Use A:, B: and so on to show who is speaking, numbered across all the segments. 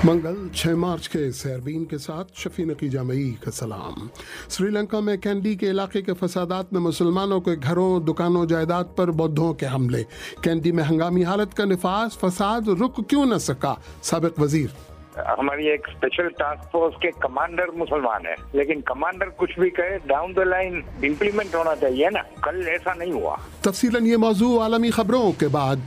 A: मंगल 6 मार्च के सैरबीन के साथ शफी नकी जामई का सलाम। श्रीलंका में कैंडी के इलाके के फसादात में मुसलमानों के घरों, दुकानों, जायदाद पर बौद्धों के हमले। कैंडी में हंगामी हालत का निफास, फसाद रुक क्यों न सका? साबिक वजीर।
B: हमारी एक स्पेशल टास्क फोर्स के कमांडर मुसलमान है, लेकिन कमांडर कुछ भी कहे डाउन द लाइन इम्प्लीमेंट होना चाहिए ना। कल ऐसा नहीं हुआ।
A: तफसीलन ये मौजू आलमी खबरों के बाद।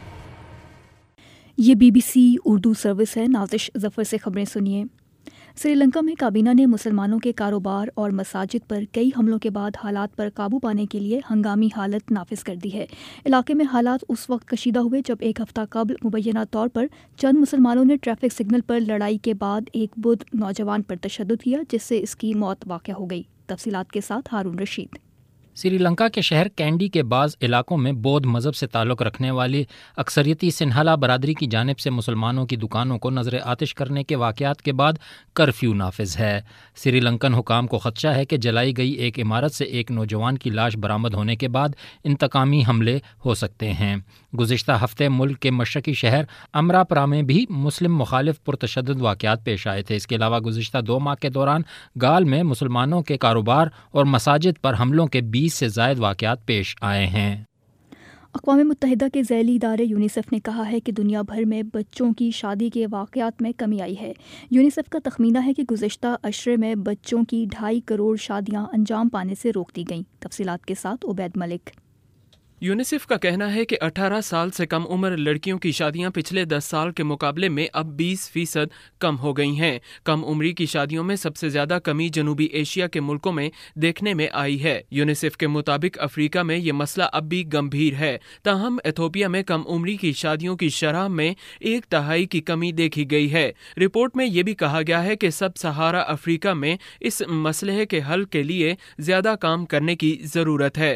C: ये BBC उर्दू सर्विस है। नाजिश जफ़र से खबरें सुनिए। श्रीलंका में काबीना ने मुसलमानों के कारोबार और मसाजिद पर कई हमलों के बाद हालात पर काबू पाने के लिए हंगामी हालत नाफिज कर दी है। इलाके में हालात उस वक्त कशीदा हुए जब एक हफ्ता कबल मुबैना तौर पर चंद मुसलमानों ने ट्रैफिक सिग्नल पर लड़ाई के बाद एक बुद्ध नौजवान पर तशद्दुद किया, जिससे इसकी मौत वाक़या हो गई। तफसीलात के साथ हारून रशीद।
D: श्रीलंका के शहर कैंडी के बाज़ इलाकों में बौद्ध मज़हब से ताल्लुक़ रखने वाली अक्सरियती सिन्हाला बरादरी की जानिब से मुसलमानों की दुकानों को नज़र आतिश करने के वाक़यात के बाद कर्फ्यू नाफिज है। श्रीलंकन हुकाम को ख़दशा है कि जलाई गई एक इमारत से एक नौजवान की लाश बरामद होने के बाद इंतकामी हमले हो सकते हैं। गुज़िश्ता हफ्ते मुल्क के मशरक़ी शहर अमरापरा में भी मुस्लिम मुखालिफ पुरतशद्दुद वाक़यात पेश आए थे। इसके अलावा गुज़िश्ता 2 माह के दौरान गाल में मुसलमानों के कारोबार और मसाजिद पर हमलों के 20 से ज़ायद वाक़यात पेश आए हैं।
C: अक़वाम मुत्तहिदा के ज़ैली इदारे यूनिसेफ ने कहा है कि दुनिया भर में बच्चों की शादी के वाक़यात में कमी आई है। यूनिसेफ का तखमीना है कि गुज़िश्ता अशरे में बच्चों की 2.5 करोड़ शादियाँ अंजाम पाने से रोक दी गईं। तफसीलात के साथ उबैद मलिक।
E: यूनिसेफ का कहना है कि 18 साल से कम उम्र लड़कियों की शादियां पिछले 10 साल के मुकाबले में अब 20% कम हो गई हैं। कम उम्री की शादियों में सबसे ज़्यादा कमी जनूबी एशिया के मुल्कों में देखने में आई है। यूनिसेफ के मुताबिक अफ्रीका में ये मसला अब भी गंभीर है। ताहम एथोपिया में कम उम्री की शादियों की शरह में 1/3 की कमी देखी गई है। रिपोर्ट में ये भी कहा गया है कि सब सहारा अफ्रीका में इस मसले के हल के लिए ज़्यादा काम करने की ज़रूरत है।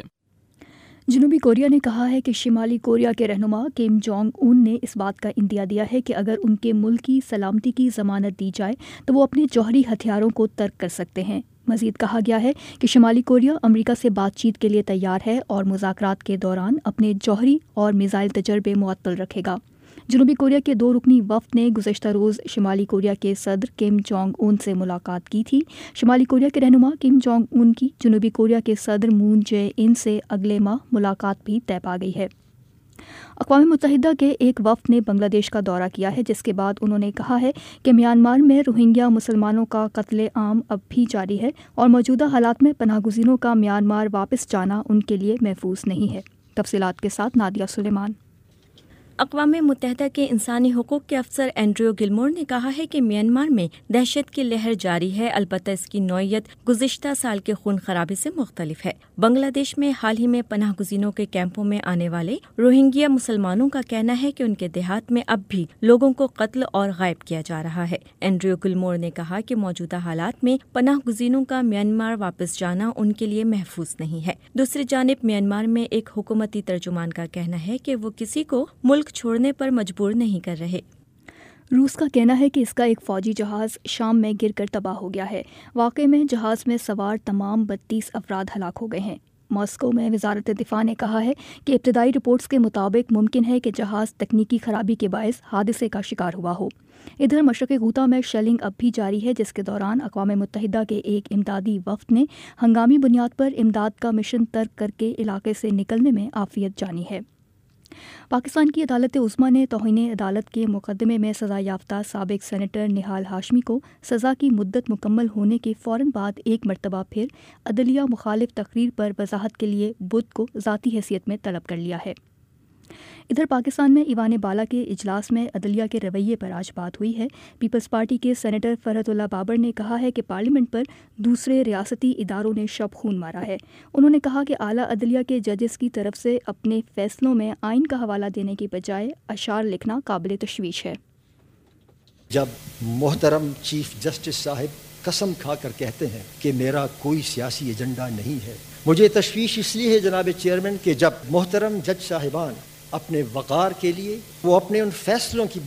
C: जनूबी कोरिया ने कहा है कि शिमाली कोरिया के रहनुमा किम जोंग उन ने इस बात का इंदिया दिया है कि अगर उनके मुल्क की सलामती की ज़मानत दी जाए तो वो अपने जौहरी हथियारों को तर्क कर सकते हैं। मज़ीद कहा गया है कि शिमाली कोरिया अमेरिका से बातचीत के लिए तैयार है और मुज़ाकरात के दौरान अपने जौहरी और मिसाइल तजर्बे मुअत्तल रखेगा। जनूबी कोरिया के 2 रुकनी वफ़द ने गुज़श्ता रोज़ शिमाली कोरिया के सदर किम जोंग उन से मुलाकात की थी। शिमाली कोरिया के रहनुमा किम जोंग उन की जनूबी कोरिया के सदर मून जे इन से अगले माह मुलाकात भी तय पा गई है। अक़वाम मुत्तहिदा के एक वफ़द ने बांग्लादेश का दौरा किया है, जिसके बाद उन्होंने कहा है कि म्यांमार में रोहिंग्या मुसलमानों का कत्ले आम अब भी जारी है और मौजूदा हालात में पनाहगुज़ीनों का म्यांमार वापस जाना उनके लिए महफूज नहीं है। तफसीलात के साथ नादिया सुलेमान।
F: अक़वाम मुत्तहिदा के इंसानी हुकूक़ के अफसर एंड्रयू गिलमोर ने कहा है कि म्यांमार में दहशत की लहर जारी है, अलबत्ता इसकी नौइयत गुज़िश्ता साल के खून खराबे से मुख्तलिफ है। बांग्लादेश में हाल ही में पनाहगुज़ीनों के कैंपों में आने वाले रोहिंग्या मुसलमानों का कहना है कि उनके देहात में अब भी लोगों को कत्ल और गायब किया जा रहा है। एंड्रयू गिलमोर ने कहा कि मौजूदा हालात में पनाहगुज़ीनों का म्यांमार वापस जाना उनके लिए महफूज नहीं है। दूसरी जानिब म्यांमार में एक हुकूमती तर्जुमान का कहना है कि वो किसी को मुल्क छोड़ने पर मजबूर नहीं कर रहे।
C: रूस का कहना है कि इसका एक फ़ौजी जहाज़ शाम में गिरकर तबाह हो गया है। वाक़े में जहाज़ में सवार तमाम 32 अफराद हलाक हो गए हैं। मॉस्को में वज़ारत दिफ़ा ने कहा है कि इब्तदाई रिपोर्ट्स के मुताबिक मुमकिन है कि जहाज़ तकनीकी ख़राबी के बायस हादसे का शिकार हुआ हो। इधर मशरक़ी गूता में शेलिंग अब भी जारी है, जिसके दौरान अक़वाम मुत्तहिदा के एक इमदादी वफ़द ने हंगामी बुनियाद पर इमदाद का मिशन तर्क करके इलाके से निकलने में आफ़ियत जानी है। पाकिस्तान की अदालत उज़्मा ने तौहीन अदालत के मुकदमे में सज़ा याफ्ता साबिक सेनेटर निहाल हाशमी को सज़ा की मुद्दत मुकम्मल होने के फ़ौरन बाद एक मरतबा फिर अदलिया मुखालिफ तकरीर पर वजाहत के लिए बुध को ज़ाती हैसियत में तलब कर लिया है। इधर पाकिस्तान में ईवान बाला के इजलास में अदलिया के रवैये पर आज बात हुई है। पीपल्स पार्टी के सेनेटर फरहतुल्लाह बाबर ने कहा है कि पार्लियामेंट पर दूसरे रियासती इदारों ने शब खून मारा है। उन्होंने कहा कि आला अदलिया के जजेस की तरफ से अपने फैसलों में आइन का हवाला देने की बजाय अशार लिखना काबिल तशवीश है।
G: जब मोहतरम चीफ जस्टिस साहिब कसम खाकर कहते हैं कि मेरा कोई सियासी एजेंडा नहीं है, मुझे तशवीश इसलिए है जनाब चेयरमैन कि जब मोहतरम जज साहिबान अपने वक़ार के लिए वो अपने उन फैसलों की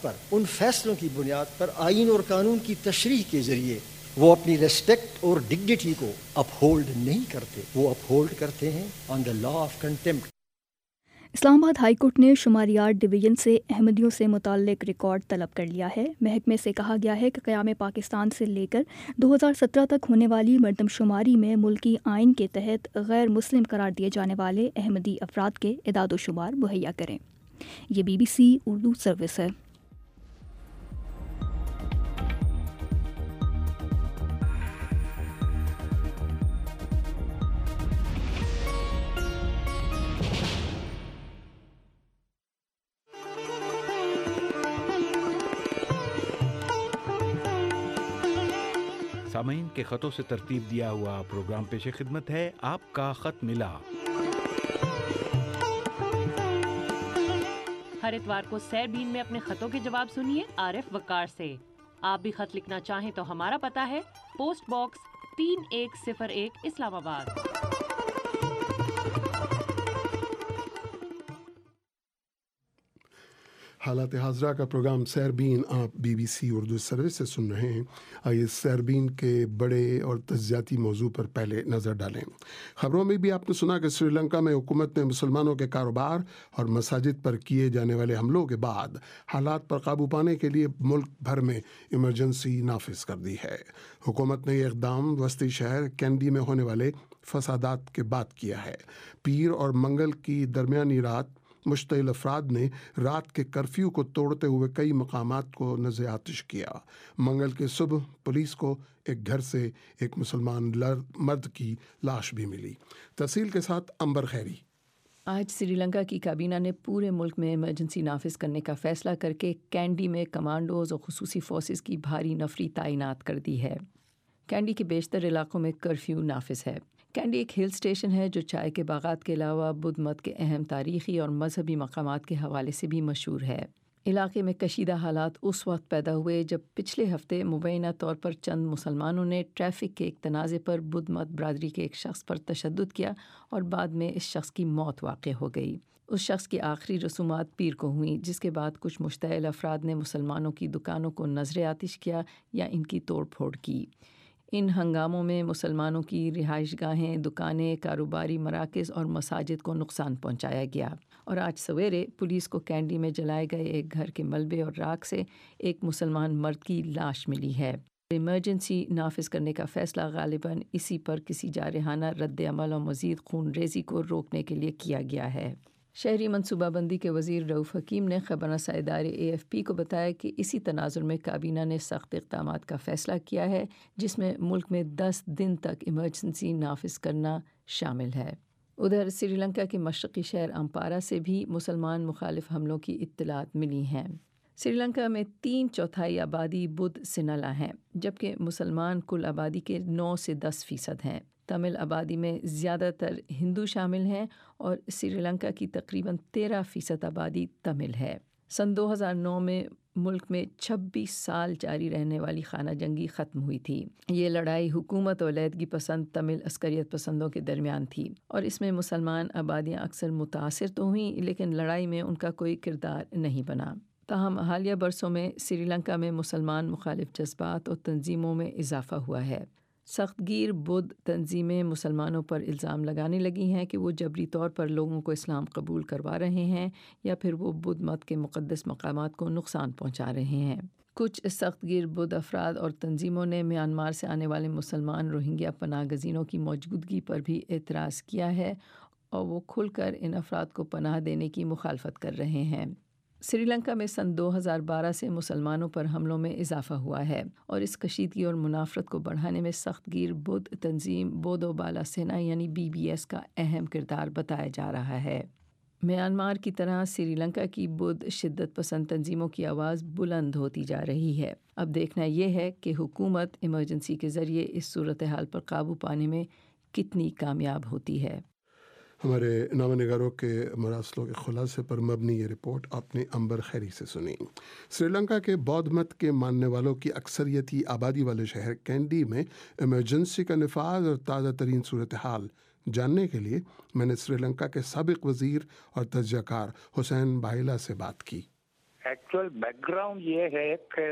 G: बुनियाद पर आइन और कानून की तशरीह के ज़रिए वो अपनी रेस्पेक्ट और डिग्निटी को अपहोल्ड नहीं करते, वो अपहोल्ड करते हैं on the law of contempt.
C: Islamabad high court نے شماریات ڈویژن سے احمدیوں سے متعلق ریکارڈ طلب کر لیا ہے۔ محکمے سے کہا گیا ہے کہ قیام پاکستان سے لے کر 2017 تک ہونے والی مردم شماری میں ملکی آئین کے تحت غیر مسلم قرار دیے جانے والے احمدی افراد کے اعداد و شمار مہیا کریں۔ یہ BBC اردو سروس ہے۔
H: سامعین کے خطوں سے ترتیب دیا ہوا پروگرام پیش خدمت ہے آپ کا خط ملا۔
I: ہر اتوار کو سیربین میں اپنے خطوں کے جواب سنیے عارف وقار سے۔ آپ بھی خط لکھنا چاہیں تو ہمارا پتہ ہے پوسٹ باکس 3101 اسلام آباد۔
A: حالات حاضرہ کا پروگرام سیربین آپ BBC اردو سروس سے سن رہے ہیں۔ آئیے سیربین کے بڑے اور تجزیاتی موضوع پر پہلے نظر ڈالیں۔ خبروں میں بھی آپ نے سنا کہ سری لنکا میں حکومت نے مسلمانوں کے کاروبار اور مساجد پر کیے جانے والے حملوں کے بعد حالات پر قابو پانے کے لیے ملک بھر میں ایمرجنسی نافذ کر دی ہے۔ حکومت نے یہ اقدام وسطی شہر کینڈی میں ہونے والے فسادات کے بعد کیا ہے۔ پیر اور منگل کی درمیانی رات مشتعل افراد نے رات کے کرفیو کو توڑتے ہوئے کئی مقامات کو نذر آتش کیا۔ منگل کے صبح پولیس کو ایک گھر سے ایک مسلمان مرد کی لاش بھی ملی۔ تفصیل کے ساتھ امبر خیری۔
J: آج سری لنکا کی کابینہ نے پورے ملک میں ایمرجنسی نافذ کرنے کا فیصلہ کر کے کینڈی میں کمانڈوز اور خصوصی فورسز کی بھاری نفری تعینات کر دی ہے۔ کینڈی کے بیشتر علاقوں میں کرفیو نافذ ہے۔ کینڈی ایک ہل اسٹیشن ہے جو چائے کے باغات کے علاوہ بدھ مت کے اہم تاریخی اور مذہبی مقامات کے حوالے سے بھی مشہور ہے۔ علاقے میں کشیدہ حالات اس وقت پیدا ہوئے جب پچھلے ہفتے مبینہ طور پر چند مسلمانوں نے ٹریفک کے ایک تنازع پر بدھ مت برادری کے ایک شخص پر تشدد کیا اور بعد میں اس شخص کی موت واقع ہو گئی۔ اس شخص کی آخری رسومات پیر کو ہوئیں، جس کے بعد کچھ مشتعل افراد نے مسلمانوں کی دکانوں کو نذر آتش کیا یا ان کی توڑ پھوڑ کی۔ ان ہنگاموں میں مسلمانوں کی رہائش گاہیں، دکانیں، کاروباری مراکز اور مساجد کو نقصان پہنچایا گیا، اور آج سویرے پولیس کو کینڈی میں جلائے گئے ایک گھر کے ملبے اور راکھ سے ایک مسلمان مرد کی لاش ملی ہے۔ ایمرجنسی نافذ کرنے کا فیصلہ غالباً اسی پر کسی جارحانہ رد عمل اور مزید خون ریزی کو روکنے کے لیے کیا گیا ہے۔ شہری منصوبہ بندی کے وزیر رؤوف حکیم نے خبر رساں ادارے AFP کو بتایا کہ اسی تناظر میں کابینہ نے سخت اقدامات کا فیصلہ کیا ہے، جس میں ملک میں 10 دن تک ایمرجنسی نافذ کرنا شامل ہے۔ ادھر سری لنکا کے مشرقی شہر امپارا سے بھی مسلمان مخالف حملوں کی اطلاعات ملی ہیں۔ سری لنکا میں 3/4 آبادی بدھ سنہلا ہیں، جبکہ مسلمان کل آبادی کے 9 سے 10% ہیں۔ تمل آبادی میں زیادہ تر ہندو شامل ہیں اور سری لنکا کی تقریباً 13% آبادی تمل ہے۔ سن 2009 میں ملک میں 26 سال جاری رہنے والی خانہ جنگی ختم ہوئی تھی۔ یہ لڑائی حکومت اور علیحدگی پسند تمل عسکریت پسندوں کے درمیان تھی، اور اس میں مسلمان آبادیاں اکثر متاثر تو ہوئیں، لیکن لڑائی میں ان کا کوئی کردار نہیں بنا۔ تاہم حالیہ برسوں میں سری لنکا میں مسلمان مخالف جذبات اور تنظیموں میں اضافہ ہوا ہے۔ سخت گیر بدھ تنظیمیں مسلمانوں پر الزام لگانے لگی ہیں کہ وہ جبری طور پر لوگوں کو اسلام قبول کروا رہے ہیں یا پھر وہ بدھ مت کے مقدس مقامات کو نقصان پہنچا رہے ہیں۔ کچھ سخت گیر بدھ افراد اور تنظیموں نے میانمار سے آنے والے مسلمان روہنگیا پناہ گزینوں کی موجودگی پر بھی اعتراض کیا ہے، اور وہ کھل کر ان افراد کو پناہ دینے کی مخالفت کر رہے ہیں۔ سری لنکا میں سن 2012 سے مسلمانوں پر حملوں میں اضافہ ہوا ہے، اور اس کشیدگی اور منافرت کو بڑھانے میں سخت گیر بدھ تنظیم بودو بالا سینا یعنی BBS کا اہم کردار بتایا جا رہا ہے۔ میانمار کی طرح سری لنکا کی بدھ شدت پسند تنظیموں کی آواز بلند ہوتی جا رہی ہے۔ اب دیکھنا یہ ہے کہ حکومت ایمرجنسی کے ذریعے اس صورتحال پر قابو پانے میں کتنی کامیاب ہوتی ہے۔
A: ہمارے نامہ نگاروں کے مراسلوں کے خلاصے پر مبنی یہ رپورٹ آپ نے امبر خیری سے سنی۔ سری لنکا کے بودھ مت کے ماننے والوں کی اکثریتی آبادی والے شہر کینڈی میں ایمرجنسی کا نفاذ اور تازہ ترین صورتحال جاننے کے لیے میں نے سری لنکا کے سابق وزیر اور تجزیہ کار حسین باہیلا سے بات کی۔
B: ایکچوئل بیک گراؤنڈ یہ ہے کہ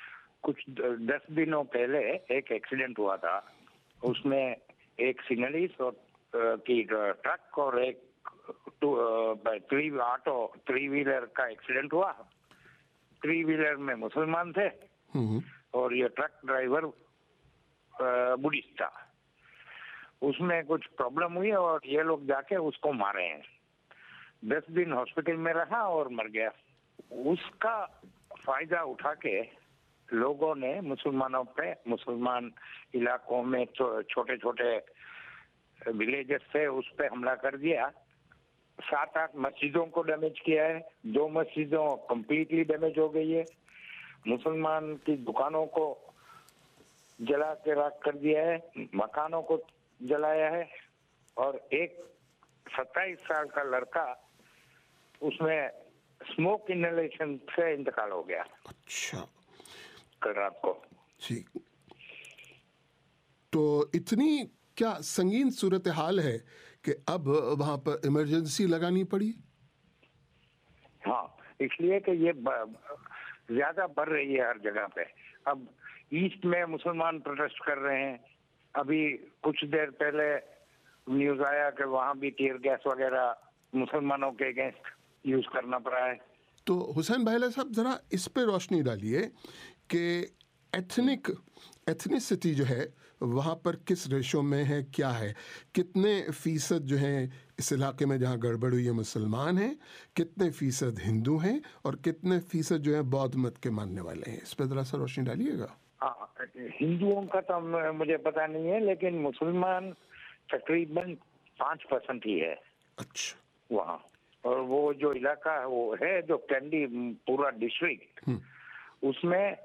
B: کچھ 10 دنوں پہلے ایک ایکسیڈنٹ ہوا تھا، اس میں ایک سنگلیس اور کی ٹرک اور ایک थ्री व्हीलर का एक्सीडेंट हुआ। थ्री व्हीलर में मुसलमान थे और ये ट्रक ड्राइवर बुद्धिस्ट था। उसमें कुछ प्रॉब्लम हुई और ये लोग जाके उसको मारे हैं। 10 दिन हॉस्पिटल में रहा और मर गया। उसका फायदा उठा के लोगों ने मुसलमानों पे, मुसलमान इलाकों में छोटे छोटे विलेजेस थे उस पे हमला कर दिया। 7-8 मस्जिदों को डैमेज किया है। 2 मस्जिदों कंप्लीटली डैमेज हो गई है। मुसलमान की दुकानों को जला के राख कर दिया है, मकानों को जलाया है और एक 27 साल का लड़का उसमें स्मोक इनहेलेशन से इंतकाल हो गया।
A: अच्छा,
B: कल रात को।
A: जी, तो इतनी क्या संगीन सूरत हाल है कि अब वहां पर इमरजेंसी लगानी पड़ी?
B: हाँ, इसलिए कि ये ज्यादा बढ़ रही है हर जगह पे। अब ईस्ट में मुसलमान प्रोटेस्ट कर रहे हैं। अभी कुछ देर पहले न्यूज आया कि वहां भी टीयर गैस वगैरह मुसलमानों के अगेंस्ट यूज करना पड़ा है।
A: तो हुसैन भाईला साहब जरा इस पे रोशनी डालिए कि एथनिसिटी जो है वहाँ पर किस रेशो में है, क्या है, कितने फीसद जो है इस इलाके में जहाँ गड़बड़ हुई है मुसलमान हैं, कितने फीसद हिंदू हैं और कितने फीसद जो है बौद्ध मत के मानने वाले हैं? इस पर जरा सा रोशनी डालिएगा।
B: हाँ, हिंदुओं का तो मुझे पता नहीं है, लेकिन मुसलमान तकरीबन 5% ही है। अच्छा, वहाँ। और वो जो इलाका वो है जो कैंडी पूरा डिस्ट्रिक्ट, उसमें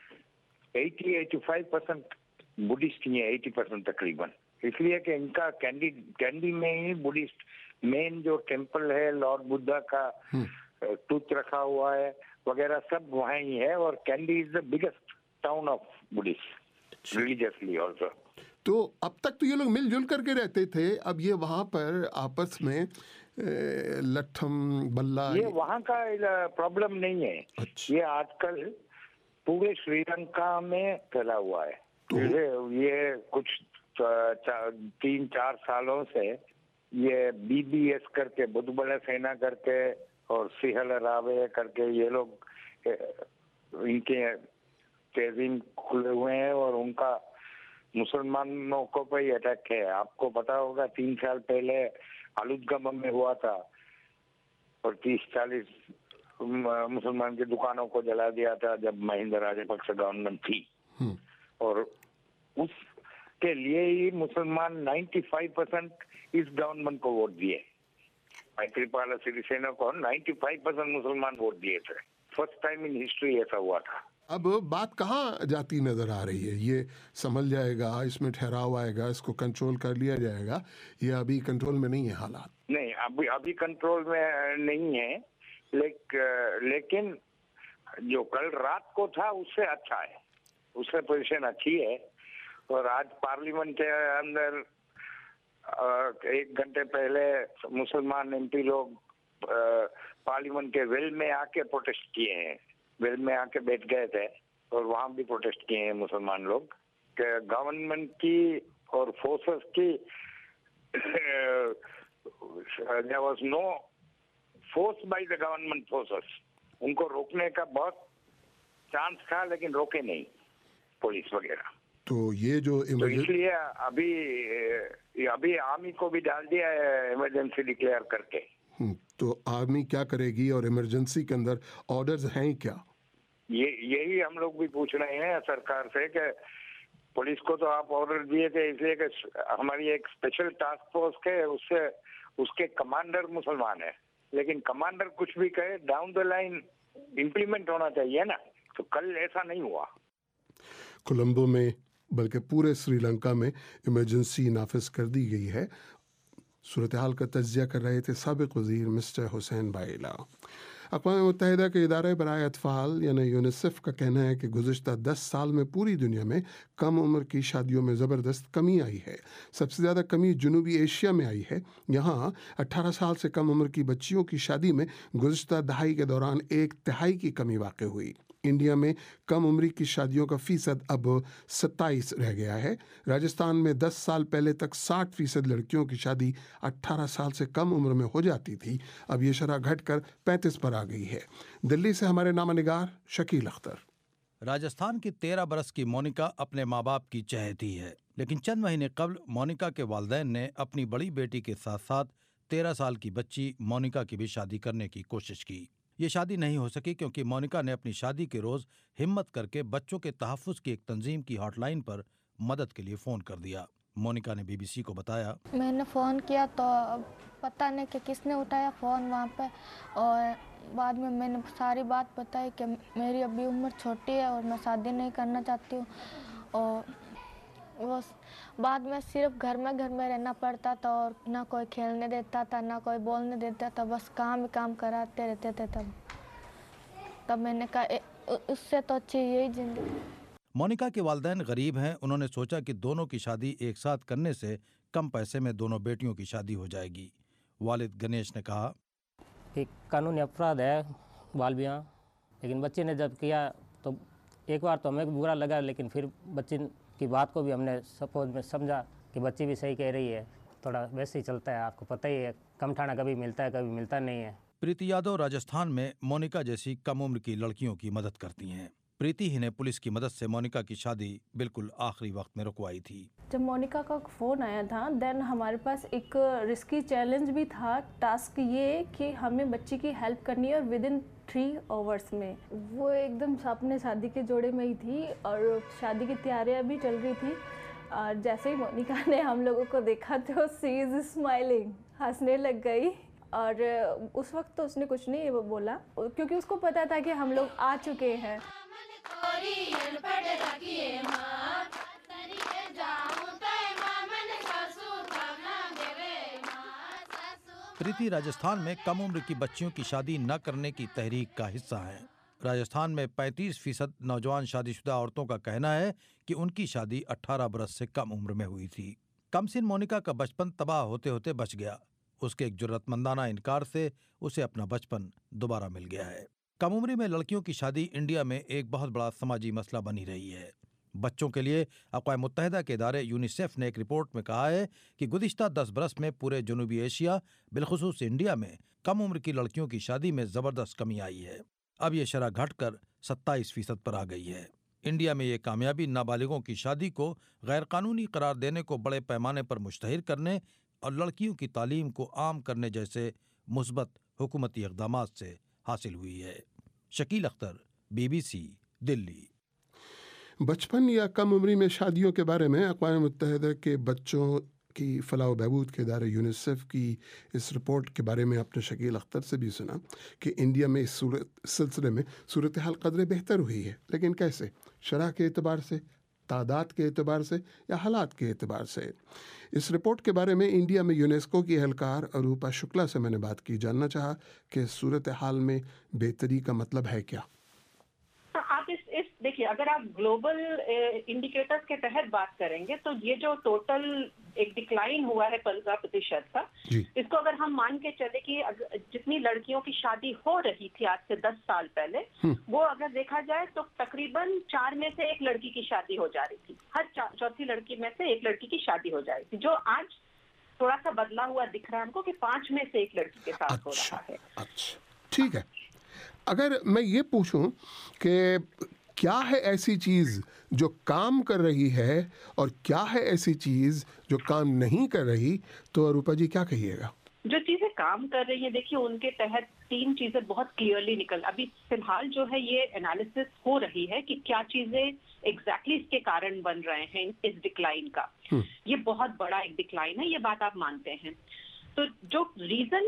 B: 80-85% बुद्धिस्ट ही है, 80% तकरीबन। इसलिए कि इनका कैंडी में ही बुद्धिस्ट मेन जो टेम्पल है लॉर्ड बुद्धा का टूथ रखा हुआ है वगैरह सब वहाँ ही है। और Kandy is the biggest town of Buddhist religiously also.
A: तो अब तक तो ये लोग मिलजुल करके रहते थे, अब ये वहाँ पर आपस में लट्ठम बल्ला,
B: ये वहाँ का प्रॉब्लम नहीं है। अच्छा। ये आजकल पूरे श्रीलंका में फैला हुआ है। तो ये कुछ 3-4 सालों से ये BBS करके, बुद्धबल सेना करके और सिहल रावे करके ये लोग इनके तेजीम खुले हुए हैं और उनका मुसलमानों को पे ही अटैक है। आपको पता होगा 3 साल पहले आलूदगम में हुआ था और 30-40 मुसलमान की दुकानों को जला दिया था जब महिंद्रा राजपक्ष गवर्नमेंट थी। और उसके लिए ही मुसलमान 95% इस गवर्नमेंट को वोट दिए। मैत्रीपाला सिरिसेना को 95% मुसलमान वोट दिए थे। फर्स्ट टाइम इन हिस्ट्री ऐसा हुआ था।
A: अब बात कहाँ जाती नजर आ रही है? ये संभल जाएगा, इसमें ठहराव आएगा, इसको कंट्रोल कर लिया जाएगा, ये अभी कंट्रोल में नहीं है हालात?
B: नहीं, अभी कंट्रोल में नहीं है, लेकिन जो कल रात को था उससे अच्छा है, उससे पोजीशन अच्छी है। और आज पार्लियामेंट के अंदर 1 घंटे पहले मुसलमान MP लोग पार्लियामेंट के वेल में आके प्रोटेस्ट किए हैं। वेल में आके बैठ गए थे और वहां भी प्रोटेस्ट किए हैं मुसलमान लोग कि गवर्नमेंट की और फोर्सेस की there was no force by the government forces। उनको रोकने का बहुत चांस था लेकिन रोके नहीं पुलिस वगैरह।
A: तो ये जो
B: तो इसलिए अभी आर्मी को भी डाल दिया है इमरजेंसी डिक्लेयर करके।
A: तो आर्मी क्या करेगी और इमरजेंसी के अंदर ऑर्डर्स हैं क्या?
B: यही हम लोग भी पूछ रहे हैं सरकार से कि पुलिस को तो आप ऑर्डर दिए थे इसलिए कि हमारी एक स्पेशल टास्क फोर्स के उसके कमांडर मुसलमान है, लेकिन कमांडर कुछ भी कहे डाउन द लाइन इम्प्लीमेंट होना चाहिए ना। तो कल ऐसा नहीं हुआ।
A: कोलंबो में बल्कि पूरे श्रीलंका में इमरजेंसी नाफिज कर दी गई है। सूरत हाल का तज्जिया कर रहे थे साबिक वज़ीर मिस्टर हुसैन भाईला। अक़वाम मुत्तहिदा के इदारे बराए अतफ़ाल यानी यूनिसेफ का कहना है कि गुज़िश्ता 10 साल में पूरी दुनिया में कम उम्र की शादियों में ज़बरदस्त कमी आई है। सबसे ज़्यादा कमी जनूबी एशिया में आई है। यहाँ 18 साल से कम उम्र की बच्चियों की शादी में गुज़िश्ता दहाई के दौरान 1/3 की कमी वाक़ हुई। इंडिया में कम उम्री की शादियों का फीसद अब 27 रह गया है। राजस्थान में 10 साल पहले तक 60% लड़कियों की शादी 18 साल से कम उम्र में हो जाती थी। अब ये शरह घटकर 35 पर आ गई है। दिल्ली से हमारे नामानिगार शकील अख्तर।
K: राजस्थान की 13 बरस की मोनिका अपने माँ बाप की चहेती है, लेकिन चंद महीने कबल मोनिका के वालिदैन ने अपनी बड़ी बेटी के साथ साथ 13 साल की बच्ची मोनिका की भी शादी करने की कोशिश की। ये शादी नहीं हो सकी क्योंकि मोनिका ने अपनी शादी के रोज हिम्मत करके बच्चों के तहफ़्फ़ुज़ की एक तंजीम की हॉटलाइन पर मदद के लिए फ़ोन कर दिया। मोनिका ने बीबीसी को बताया,
L: मैंने फ़ोन किया तो पता नहीं कि किसने उठाया फ़ोन वहाँ पे, और बाद में मैंने सारी बात बताई कि मेरी अभी उम्र छोटी है और मैं शादी नहीं करना चाहती हूँ, और वो बाद में सिर्फ घर में रहना पड़ता था और ना कोई खेलने देता था ना कोई बोलने देता था, बस काम ही काम कराते रहते थे। तब मैंने कहा उससे तो अच्छी यही ज़िंदगी।
K: मोनिका के वालिदैन गरीब हैं। उन्होंने सोचा कि दोनों की शादी एक साथ करने से कम पैसे में दोनों बेटियों की शादी हो जाएगी। वालिद गणेश ने कहा
M: कि कानूनी अपराध है बाल विवाह, लेकिन बच्चे ने जब किया तो एक बार तो हमें बुरा लगा, लेकिन फिर बच्चे की बात को भी हमने सपोज में समझा कि बच्ची भी सही कह रही है। थोड़ा वैसे ही चलता है, आपको पता ही है, कम ठाना कभी मिलता है कभी मिलता नहीं है।
K: प्रीति यादव राजस्थान में मोनिका जैसी कम उम्र की लड़कियों की मदद करती हैं। प्रीति ही ने पुलिस की मदद से मोनिका की शादी बिल्कुल आखिरी वक्त में रुकवाई थी।
N: जब मोनिका का फ़ोन आया था देन हमारे पास एक रिस्की चैलेंज भी था। टास्क ये कि हमें बच्ची की हेल्प करनी है और विद इन 3 आवर्स में। वो एकदम अपने शादी के जोड़े में ही थी और शादी की तैयारियां भी चल रही थी। और जैसे ही मोनिका ने हम लोगों को देखा तो शी इज़ स्माइलिंग, हंसने लग गई। और उस वक्त तो उसने कुछ नहीं बोला क्योंकि उसको पता था कि हम लोग आ चुके हैं।
K: प्रीति राजस्थान में कम उम्र की बच्चियों की शादी न करने की तहरीक का हिस्सा हैं। राजस्थान में 35% नौजवान शादीशुदा औरतों का कहना है कि उनकी शादी 18 बरस से कम उम्र में हुई थी। कमसिन मोनिका का बचपन तबाह होते होते बच गया। उसके एक जुर्रतमंदाना इनकार से उसे अपना बचपन दोबारा मिल गया है। कम उम्र में लड़कियों की शादी इंडिया में एक बहुत बड़ा समाजी मसला बनी रही है। बच्चों के लिए अक़वाम मुत्तहिदा के इदारे यूनिसेफ ने एक रिपोर्ट में कहा है कि गुज़िश्ता 10 बरस में पूरे जनूबी एशिया बिलखुसूस इंडिया में कम उम्र की लड़कियों की शादी में ज़बरदस्त कमी आई है। अब ये शरह घटकर 27% पर आ गई है। इंडिया में ये कामयाबी नाबालिगों की शादी को गैरकानूनी करार देने को बड़े पैमाने पर मुश्तहिर करने और लड़कियों की तालीम को आम करने जैसे मुस्बत हुकूमती इक़दामात से हासिल हुई है। शकील अख्तर, BBC, दिल्ली।
A: बचपन या कम उम्री में शादियों के बारे में अक़वाम मुत्तहिदा के बच्चों की फलाह व बहबूद के इदारे यूनिसेफ की इस रिपोर्ट के बारे में आपने शकील अख्तर से भी सुना कि इंडिया में इस सिलसिले में सूरत हाल कदरे बेहतर हुई है, लेकिन कैसे? शरह के एतबार से, तादाद के एतबार से या हालात के एतबार से? इस रिपोर्ट के बारे में इंडिया में यूनेस्को की एहलकार अरूपा शुक्ला से मैंने बात की। जानना चाहा कि सूरत हाल में बेहतरी का मतलब है क्या?
O: आप इस देखिए, अगर आप ग्लोबल इंडिकेटर्स के तहत बात करेंगे तो ये जो टोटल एक डिक्लाइन हुआ है 15% का, इसको अगर हम मान के चले कि जितनी लड़कियों की शादी हो रही थी आज से 10 साल पहले, वो अगर देखा जाए तो तकरीबन 4 में से 1 लड़की की शादी हो जा रही थी। हर चौथी लड़की में से 1 लड़की की शादी हो जा रही थी, जो आज थोड़ा सा बदला हुआ दिख रहा है हमको कि 5 में से 1 लड़की के साथ हो रहा है।
A: अच्छा, ठीक है। अगर मैं ये पूछूं कि क्या है ऐसी चीज़ जो काम कर रही है और क्या है ऐसी चीज़ जो काम नहीं कर रही, तो अरूपा जी क्या कहिएगा?
O: जो चीजें काम कर रही है, देखिए उनके तहत 3 चीजें बहुत क्लियरली निकल, अभी फिलहाल जो है ये एनालिसिस हो रही है कि क्या चीजें एग्जैक्टली इसके कारण बन रहे हैं इस डिक्लाइन का। ये बहुत बड़ा एक डिक्लाइन है, ये बात आप मानते हैं। तो जो रीजन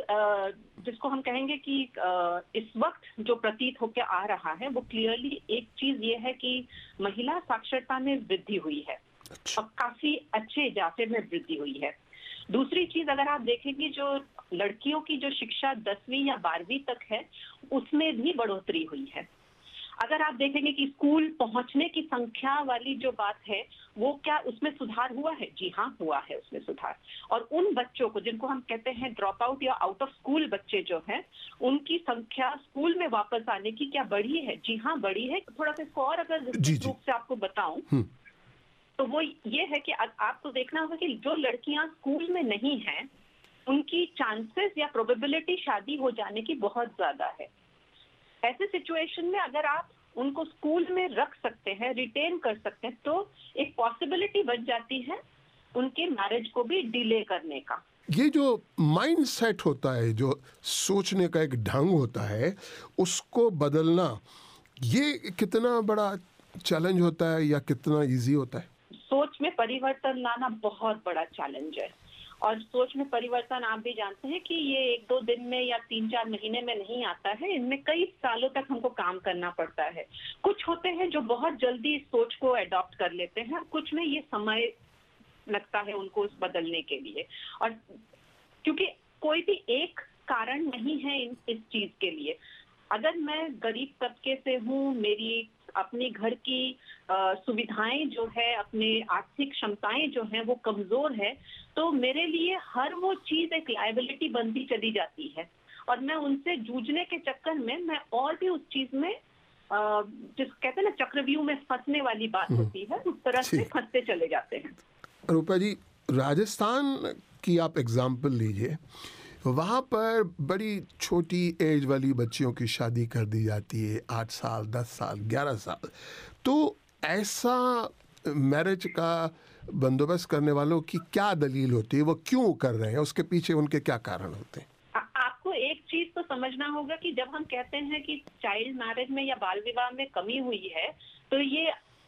O: जिसको हम कहेंगे कि इस वक्त जो प्रतीत होकर आ रहा है, वो क्लियरली एक चीज ये है कि महिला साक्षरता में वृद्धि हुई है और काफी अच्छे इजाफे में वृद्धि हुई है। दूसरी चीज अगर आप देखेंगे, जो लड़कियों की जो शिक्षा 10वीं या 12वीं तक है उसमें भी बढ़ोतरी हुई है। अगर आप देखेंगे कि स्कूल पहुंचने की संख्या वाली जो बात है वो क्या उसमें सुधार हुआ है? जी हाँ, हुआ है उसमें सुधार। और उन बच्चों को जिनको हम कहते हैं ड्रॉप आउट या आउट ऑफ स्कूल बच्चे जो हैं, उनकी संख्या स्कूल में वापस आने की क्या बढ़ी है? जी हाँ, बढ़ी है। थोड़ा सा इसको और अगर विस्तृत रूप से आपको बताऊं तो वो ये है कि आपको देखना होगा कि जो लड़कियां स्कूल में नहीं हैं उनकी चांसेस या प्रोबेबिलिटी शादी हो जाने की बहुत ज्यादा है। ऐसे सिचुएशन में अगर आप उनको स्कूल में रख सकते हैं, रिटेन कर सकते हैं, तो एक पॉसिबिलिटी बन जाती है उनके मैरिज को भी डिले करने का।
A: ये जो माइंड सेट होता है, जो सोचने का एक ढंग होता है, उसको बदलना ये कितना बड़ा चैलेंज होता है या कितना इजी होता है?
O: सोच में परिवर्तन लाना बहुत बड़ा चैलेंज है। और सोच में परिवर्तन आप भी जानते हैं कि ये 1-2 दिन में या 3-4 महीने में नहीं आता है, इनमें कई सालों तक हमको काम करना पड़ता है। कुछ होते हैं जो बहुत जल्दी इस सोच को अडॉप्ट कर लेते हैं, कुछ में ये समय लगता है उनको बदलने के लिए। और क्योंकि कोई भी एक कारण नहीं है इस चीज के लिए। अगर मैं गरीब तबके से हूँ, मेरी अपनी घर की सुविधाएं जो है, अपने आर्थिक क्षमताएं जो हैं वो कमजोर है, तो मेरे लिए हर वो चीज एक लायबिलिटी बनती चली जाती है और मैं उनसे जूझने के चक्कर में मैं और भी उस चीज में जिस कहते हैं ना चक्रव्यूह में फंसने वाली बात होती है, उस तरह से फंसते चले जाते हैं।
A: रूपा जी, राजस्थान की आप एग्जाम्पल लीजिए, वहाँ पर बड़ी छोटी एज वाली बच्चियों की शादी कर दी जाती है, 8 साल, 10 साल, 11 साल। तो ऐसा मैरिज का बंदोबस्त करने वालों की क्या दलील होती है? वो क्यों कर रहे हैं? उसके पीछे उनके क्या कारण होते हैं?
O: आपको एक चीज तो समझना होगा कि जब हम कहते हैं कि चाइल्ड मैरिज में या बाल विवाह में कमी हुई है, तो ये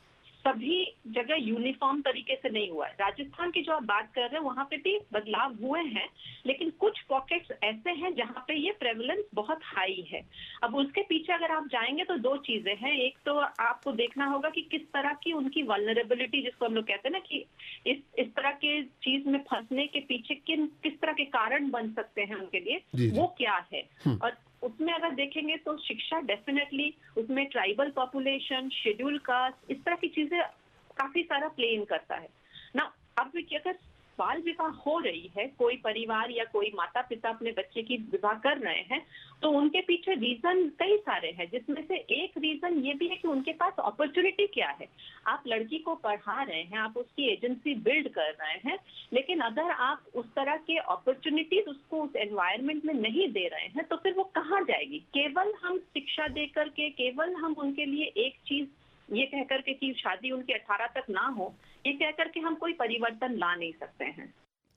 O: सभी जगह यूनिफॉर्म तरीके से नहीं हुआ है। राजस्थान की जो आप बात कर रहे हैं वहाँ पे भी बदलाव हुए हैं, लेकिन कुछ पॉकेट्स ऐसे हैं जहाँ पे ये प्रेवलेंस बहुत हाई है। अब उसके पीछे अगर आप जाएंगे तो 2 चीजें हैं। एक तो आपको देखना होगा कि किस तरह की उनकी वल्नरेबिलिटी, जिसको हम लोग कहते हैं ना कि इस तरह के चीज में फंसने के पीछे किस तरह के कारण बन सकते हैं उनके लिए, वो क्या है। और उसमें अगर देखेंगे तो शिक्षा डेफिनेटली, उसमें ट्राइबल पॉपुलेशन, शेड्यूल कास्ट, इस तरह की चीजें काफी सारा प्ले इन करता है ना। अब अगर बाल विवाह हो रही है, कोई परिवार या कोई माता पिता अपने बच्चे की विवाह कर रहे हैं, तो उनके पीछे रीजन कई सारे हैं, जिसमें से एक रीजन ये भी है कि उनके पास अपॉर्चुनिटी क्या है। आप लड़की को पढ़ा रहे हैं, आप उसकी एजेंसी बिल्ड कर रहे हैं, लेकिन अगर आप उस तरह के अपॉर्चुनिटीज उसको उस एनवायरनमेंट में नहीं दे रहे हैं तो फिर वो कहाँ जाएगी। केवल हम शिक्षा दे करके, केवल हम उनके लिए एक चीज ये कह करके कि शादी उनके 18 तक ना हो, ये कह करके हम कोई परिवर्तन ला नहीं सकते हैं।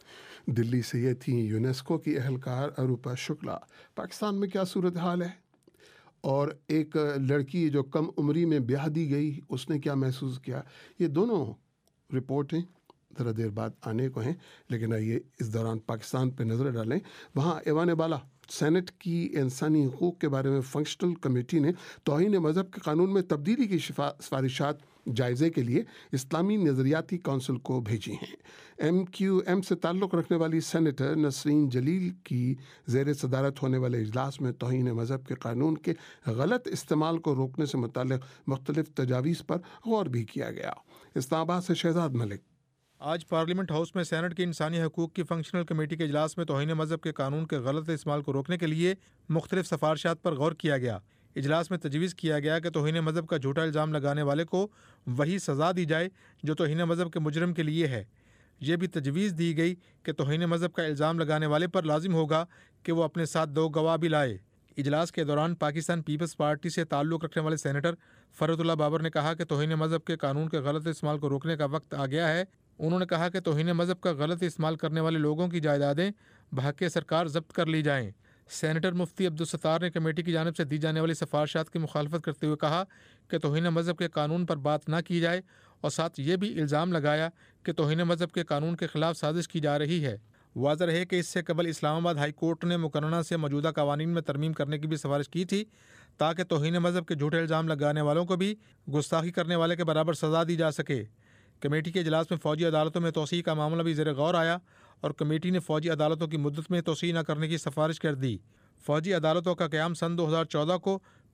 A: दिल्ली से ये थी यूनेस्को की एहलकार अरूपा शुक्ला। पाकिस्तान में क्या सूरत हाल है और एक लड़की जो कम उम्री में ब्याह दी गई, उसने क्या महसूस किया, ये दोनों रिपोर्टें ज़रा देर बाद आने को हैं। लेकिन आइए इस दौरान पाकिस्तान पर नज़र डालें। वहाँ ऐवान बाला सेनेट की इंसानी हुकूक के बारे में फंक्शनल कमेटी ने तौहीन मज़हब के कानून में तब्दीली की सिफारिशात जायज़े के लिए इस्लामी नज़रियाती कौंसिल को भेजी हैं। MQM से ताल्लुक़ रखने वाली सेनेटर नसरीन जलील की ज़ेर सदारत होने वाले इजलास में तौहीन मज़हब के कानून के गलत इस्तेमाल को रोकने से मुताल्लिक़ मुख्तलिफ़ तजावीज़ पर गौर भी किया गया। इस्लामाबाद से शहजाद मलिक।
P: आज पार्लियामेंट हाउस में सेनेट की इंसानी हकूक़ की फंक्शनल कमेटी के इजलास में तौहीन मज़हब के कानून के गलत इस्तेमाल को रोकने के लिए मुख्तलिफ सिफारिशात पर गौर किया गया। इजलास में तजवीज़ किया गया कि तौहीन मज़हब का झूठा इल्ज़ाम लगाने वाले को वही सज़ा दी जाए जो तौहीन मज़हब के मुजरिम के लिए है। ये भी तजवीज़ दी गई कि तौहीन मज़हब का इल्ज़ाम लगाने वाले पर लाजिम होगा कि वो अपने साथ 2 गवाह भी लाए। इजलास के दौरान पाकिस्तान पीपल्स पार्टी से ताल्लुक़ रखने वाले सेनेटर फ़रहतुल्लाह बाबर ने कहा कि तौहीन मज़हब के कानून के गलत इस्तेमाल को रोकने का वक्त आ गया है। उन्होंने कहा कि तौहीन मज़हब का गलत इस्तेमाल करने वाले लोगों की जायदादें बहक़ सरकार ज़ब्त कर ली जाएँ। सेनेटर मुफ्ती अब्दुल सत्तार ने कमेटी की जानिब से दी जाने वाली सिफारिशात की मुखालफत करते हुए कहा कि तौहीन मज़हब के कानून पर बात न की जाए और साथ ये भी इल्ज़ाम लगाया कि तौहीन मज़हब के कानून के ख़िलाफ़ साजिश की जा रही है। वाज़ह रहे कि इससे कबल इस्लामाबाद हाई कोर्ट ने मुकर्रना से मौजूदा कवानीन में तरमीम करने की भी सिफारिश की थी ताकि तौहीन मज़हब के झूठे इल्ज़ाम लगाने वालों को भी गुस्ताखी करने वाले के बराबर सज़ा दी जा सके। कमेटी के इजलास में फ़ौजी अदालतों में तोसी का मामला भी ज़ेर गौर आया और कमेटी ने फ़ौजी अदालतों की मुद्दत में तोसी न करने की सिफारिश कर दी। फ़ौजी अदालतों का क़याम सन 2014 को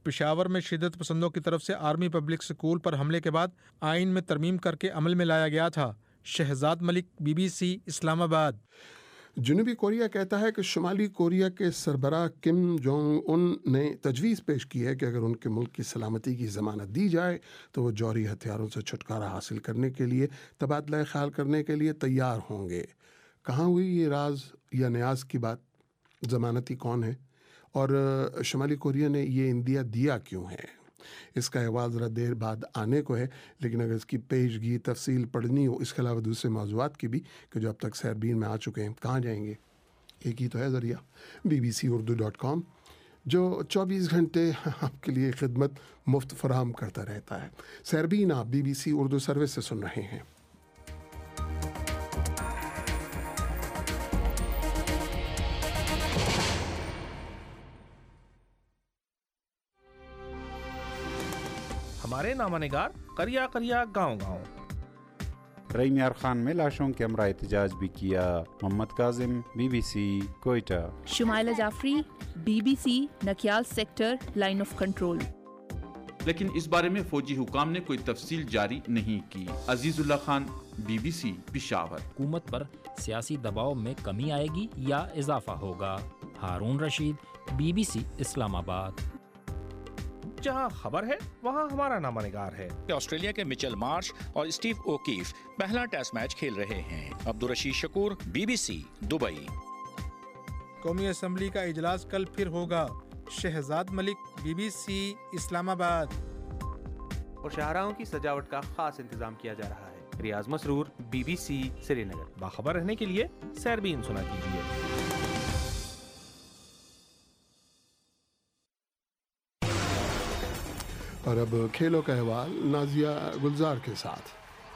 P: پشاور میں شدت پسندوں کی طرف سے آرمی پبلک اسکول پر حملے کے بعد آئین میں ترمیم کر کے عمل میں لایا گیا تھا۔ شہزاد ملک، BBC، اسلام آباد۔
A: جنوبی کوریا کہتا ہے کہ شمالی کوریا کے سربراہ کم جونگ ان نے تجویز پیش کی ہے کہ اگر ان کے ملک کی سلامتی کی ضمانت دی جائے تو وہ جوہری ہتھیاروں سے چھٹکارا حاصل کرنے کے لیے تبادلہ خیال کرنے کے لیے تیار ہوں گے۔ کہاں ہوئی یہ راز یا نیاز کی بات؟ ضمانتی کون ہے اور شمالی کوریا نے یہ اندیا دیا کیوں ہے؟ اس کا احوال ذرا دیر بعد آنے کو ہے، لیکن اگر اس کی پیشگی تفصیل پڑھنی ہو، اس کے علاوہ دوسرے موضوعات کی بھی کہ جو اب تک سیربین میں آ چکے ہیں، کہاں جائیں گے؟ ایک ہی تو ہے ذریعہ، bbcurdu.com، جو 24 گھنٹے آپ کے لیے خدمت مفت فراہم کرتا رہتا ہے۔ سیربین آپ BBC اردو سروس سے سن رہے ہیں۔
Q: ہمارے نامہ نگار کریا کریا گاؤں گاؤں۔
R: رئی میار خان میں لاشوں کے ہمراہ احتجاج بھی کیا۔ Muhammad Kazim, BBC Quetta.
S: Shumaila Jafri, BBC Nakyal sector, line of control.
T: لیکن اس بارے میں فوجی حکام نے کوئی تفصیل جاری نہیں کی۔ عزیز اللہ خان، BBC پشاور۔
D: حکومت پر سیاسی دباؤ میں کمی آئے گی یا اضافہ ہوگا؟ ہارون رشید، BBC اسلام آباد۔
Q: جہاں خبر ہے وہاں ہمارا نامہ نگار ہے۔
U: آسٹریلیا کے مچل مارش اور اسٹیو اوکیف پہلا ٹیسٹ میچ کھیل رہے ہیں۔ Abdul Rashid Shakoor, BBC Dubai.
P: قومی اسمبلی کا اجلاس کل پھر ہوگا۔ شہزاد ملک، BBC اسلام آباد۔
E: اور شاہراہوں کی سجاوٹ کا خاص انتظام کیا جا رہا ہے۔ ریاض مسرور، BBC سری نگر۔
Q: باخبر رہنے کے لیے سیربین سنا کیجیے۔
A: اور اب کھیلوں کا احوال نازیہ گلزار کے ساتھ۔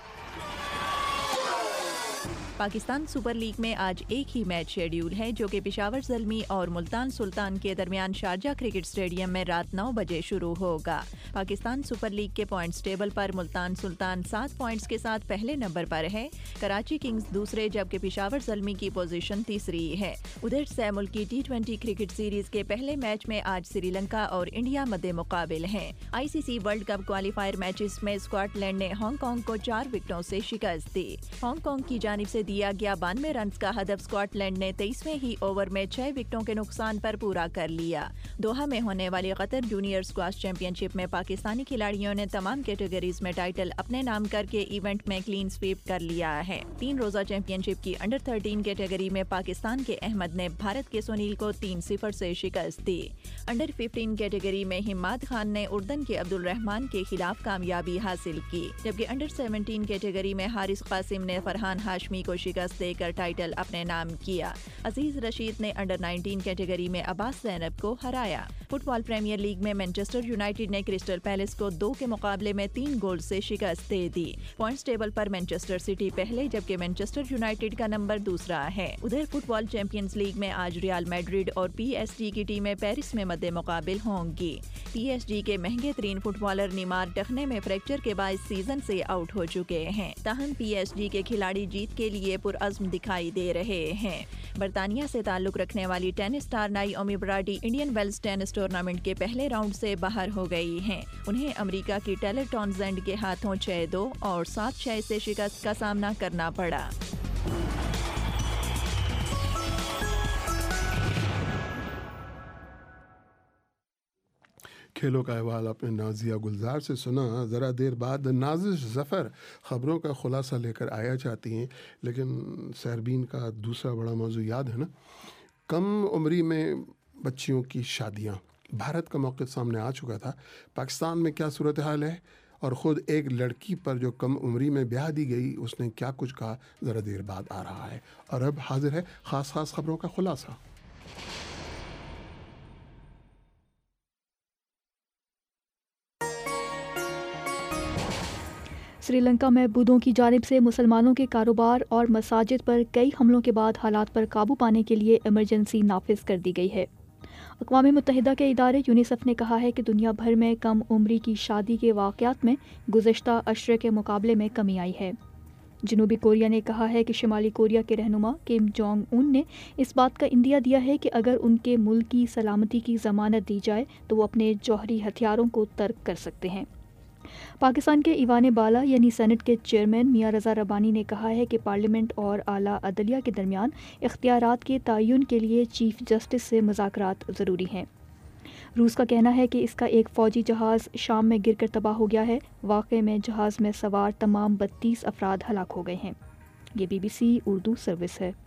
S: پاکستان سپر لیگ میں آج ایک ہی میچ شیڈیول ہے جو کہ پشاور زلمی اور ملتان سلطان کے درمیان شارجہ کرکٹ اسٹیڈیم میں رات 9 بجے شروع ہوگا۔ پاکستان سپر لیگ کے پوائنٹس ٹیبل پر ملتان سلطان 7 پوائنٹس کے ساتھ پہلے نمبر پر ہے، کراچی کنگز دوسرے جبکہ پشاور زلمی کی پوزیشن تیسری ہے۔ ادھر سہ ملکی T20 کرکٹ سیریز کے پہلے میچ میں آج سری لنکا اور انڈیا مد مقابل ہیں۔ ICC world cup qualifier matches میں اسکاٹ لینڈ نے ہانگ کانگ کو 4 وکٹوں سے شکست دی۔ ہانگ کانگ کی جانب سے دیا گیا 92 رنز کا ہدف اسکاٹ لینڈ نے 23ویں ہی اوور میں 6 وکٹوں کے نقصان پر پورا کر لیا۔ دوحہ میں ہونے والی Qatar junior squash championship میں پاکستانی کھلاڑیوں نے تمام کیٹیگریز میں ٹائٹل اپنے نام کر کے ایونٹ میں کلین سویپ کر لیا ہے۔ 3 روزہ چیمپئن شپ کی انڈر 13 کیٹیگری میں پاکستان کے احمد نے بھارت کے سنیل کو 3-0 سے شکست دی۔ انڈر 15 کیٹیگری میں ہماد خان نے اردن کے عبد الرحمان کے خلاف کامیابی حاصل کی، جبکہ انڈر 17 کیٹیگری میں حارث قاسم نے فرحان ہاشمی کو شکست دے کر ٹائٹل اپنے نام کیا۔ عزیز رشید نے انڈر 19 کیٹیگری میں عباس زینب کو ہرایا۔ فٹ بال پریمیئر لیگ میں مانچسٹر یونائیٹڈ نے کرسٹل پیلس کو 2 کے مقابلے میں 3 گول سے شکست دے دی۔ پوائنٹس ٹیبل پر مانچسٹر سٹی پہلے جبکہ مانچسٹر یونائیٹڈ کا نمبر دوسرا ہے۔ ادھر فٹ بال چیمپئنز لیگ میں آج ریال میڈرڈ اور PSG کی ٹیمیں پیرس میں مد مقابل ہوں گی۔ PSG کے مہنگے ترین فٹ بالر نیمار ٹخنے میں فریکچر کے باعث سیزن سے آؤٹ ہو چکے ہیں، تاہم PSG کے کھلاڑی جیت کے لیے پرعزم دکھائی دے رہے ہیں۔ برطانیہ سے تعلق رکھنے والی tennis star Naomi Broady Indian Wells tennis tournament کے پہلے راؤنڈ سے باہر ہو گئی ہیں۔ انہیں امریکہ کی ٹیلر ٹاؤنزینڈ کے ہاتھوں 6-2 اور 7-6 سے شکست کا سامنا کرنا پڑا۔
A: کھیلوں کا احوال اپنے نازیہ گلزار سے سنا۔ ذرا دیر بعد نازش ظفر خبروں کا خلاصہ لے کر آیا چاہتی ہیں، لیکن سیربین کا دوسرا بڑا موضوع یاد ہے نا، کم عمری میں بچیوں کی شادیاں۔ بھارت کا موقف سامنے آ چکا تھا۔ پاکستان میں کیا صورتحال ہے اور خود ایک لڑکی پر جو کم عمری میں بیاہ دی گئی اس نے کیا کچھ کہا، ذرا دیر بعد آ رہا ہے۔ اور اب حاضر ہے خاص خبروں کا خلاصہ۔
C: سری لنکا میں بدھوں کی جانب سے مسلمانوں کے کاروبار اور مساجد پر کئی حملوں کے بعد حالات پر قابو پانے کے لیے ایمرجنسی نافذ کر دی گئی ہے۔ اقوام متحدہ کے ادارے یونیسیف نے کہا ہے کہ دنیا بھر میں کم عمری کی شادی کے واقعات میں گزشتہ عشرے کے مقابلے میں کمی آئی ہے۔ जनूबी कोरिया ने कहा है कि शुमाली कोरिया के रहनुमा किम जोंग उन ने इस बात का इंदिया दिया है कि अगर उनके मुल्क की सलामती की ज़मानत दी जाए तो वो अपने जौहरी हथियारों को तर्क कर सकते हैं। पाकिस्तान के ईवान बाला यानी सेनेट के चेयरमैन मियां रज़ा रब्बानी ने कहा है कि पार्लियामेंट और आला अदलिया के दरमियान इख्तियारात के तयन के लिए चीफ जस्टिस से मुज़ाकरात ज़रूरी हैं। रूस का कहना है कि इसका एक फ़ौजी जहाज़ शाम में गिरकर तबाह हो गया है। वाक़े में जहाज़ में सवार तमाम 32 अफराद हलाक हो गए हैं। ये BBC उर्दू सर्विस है।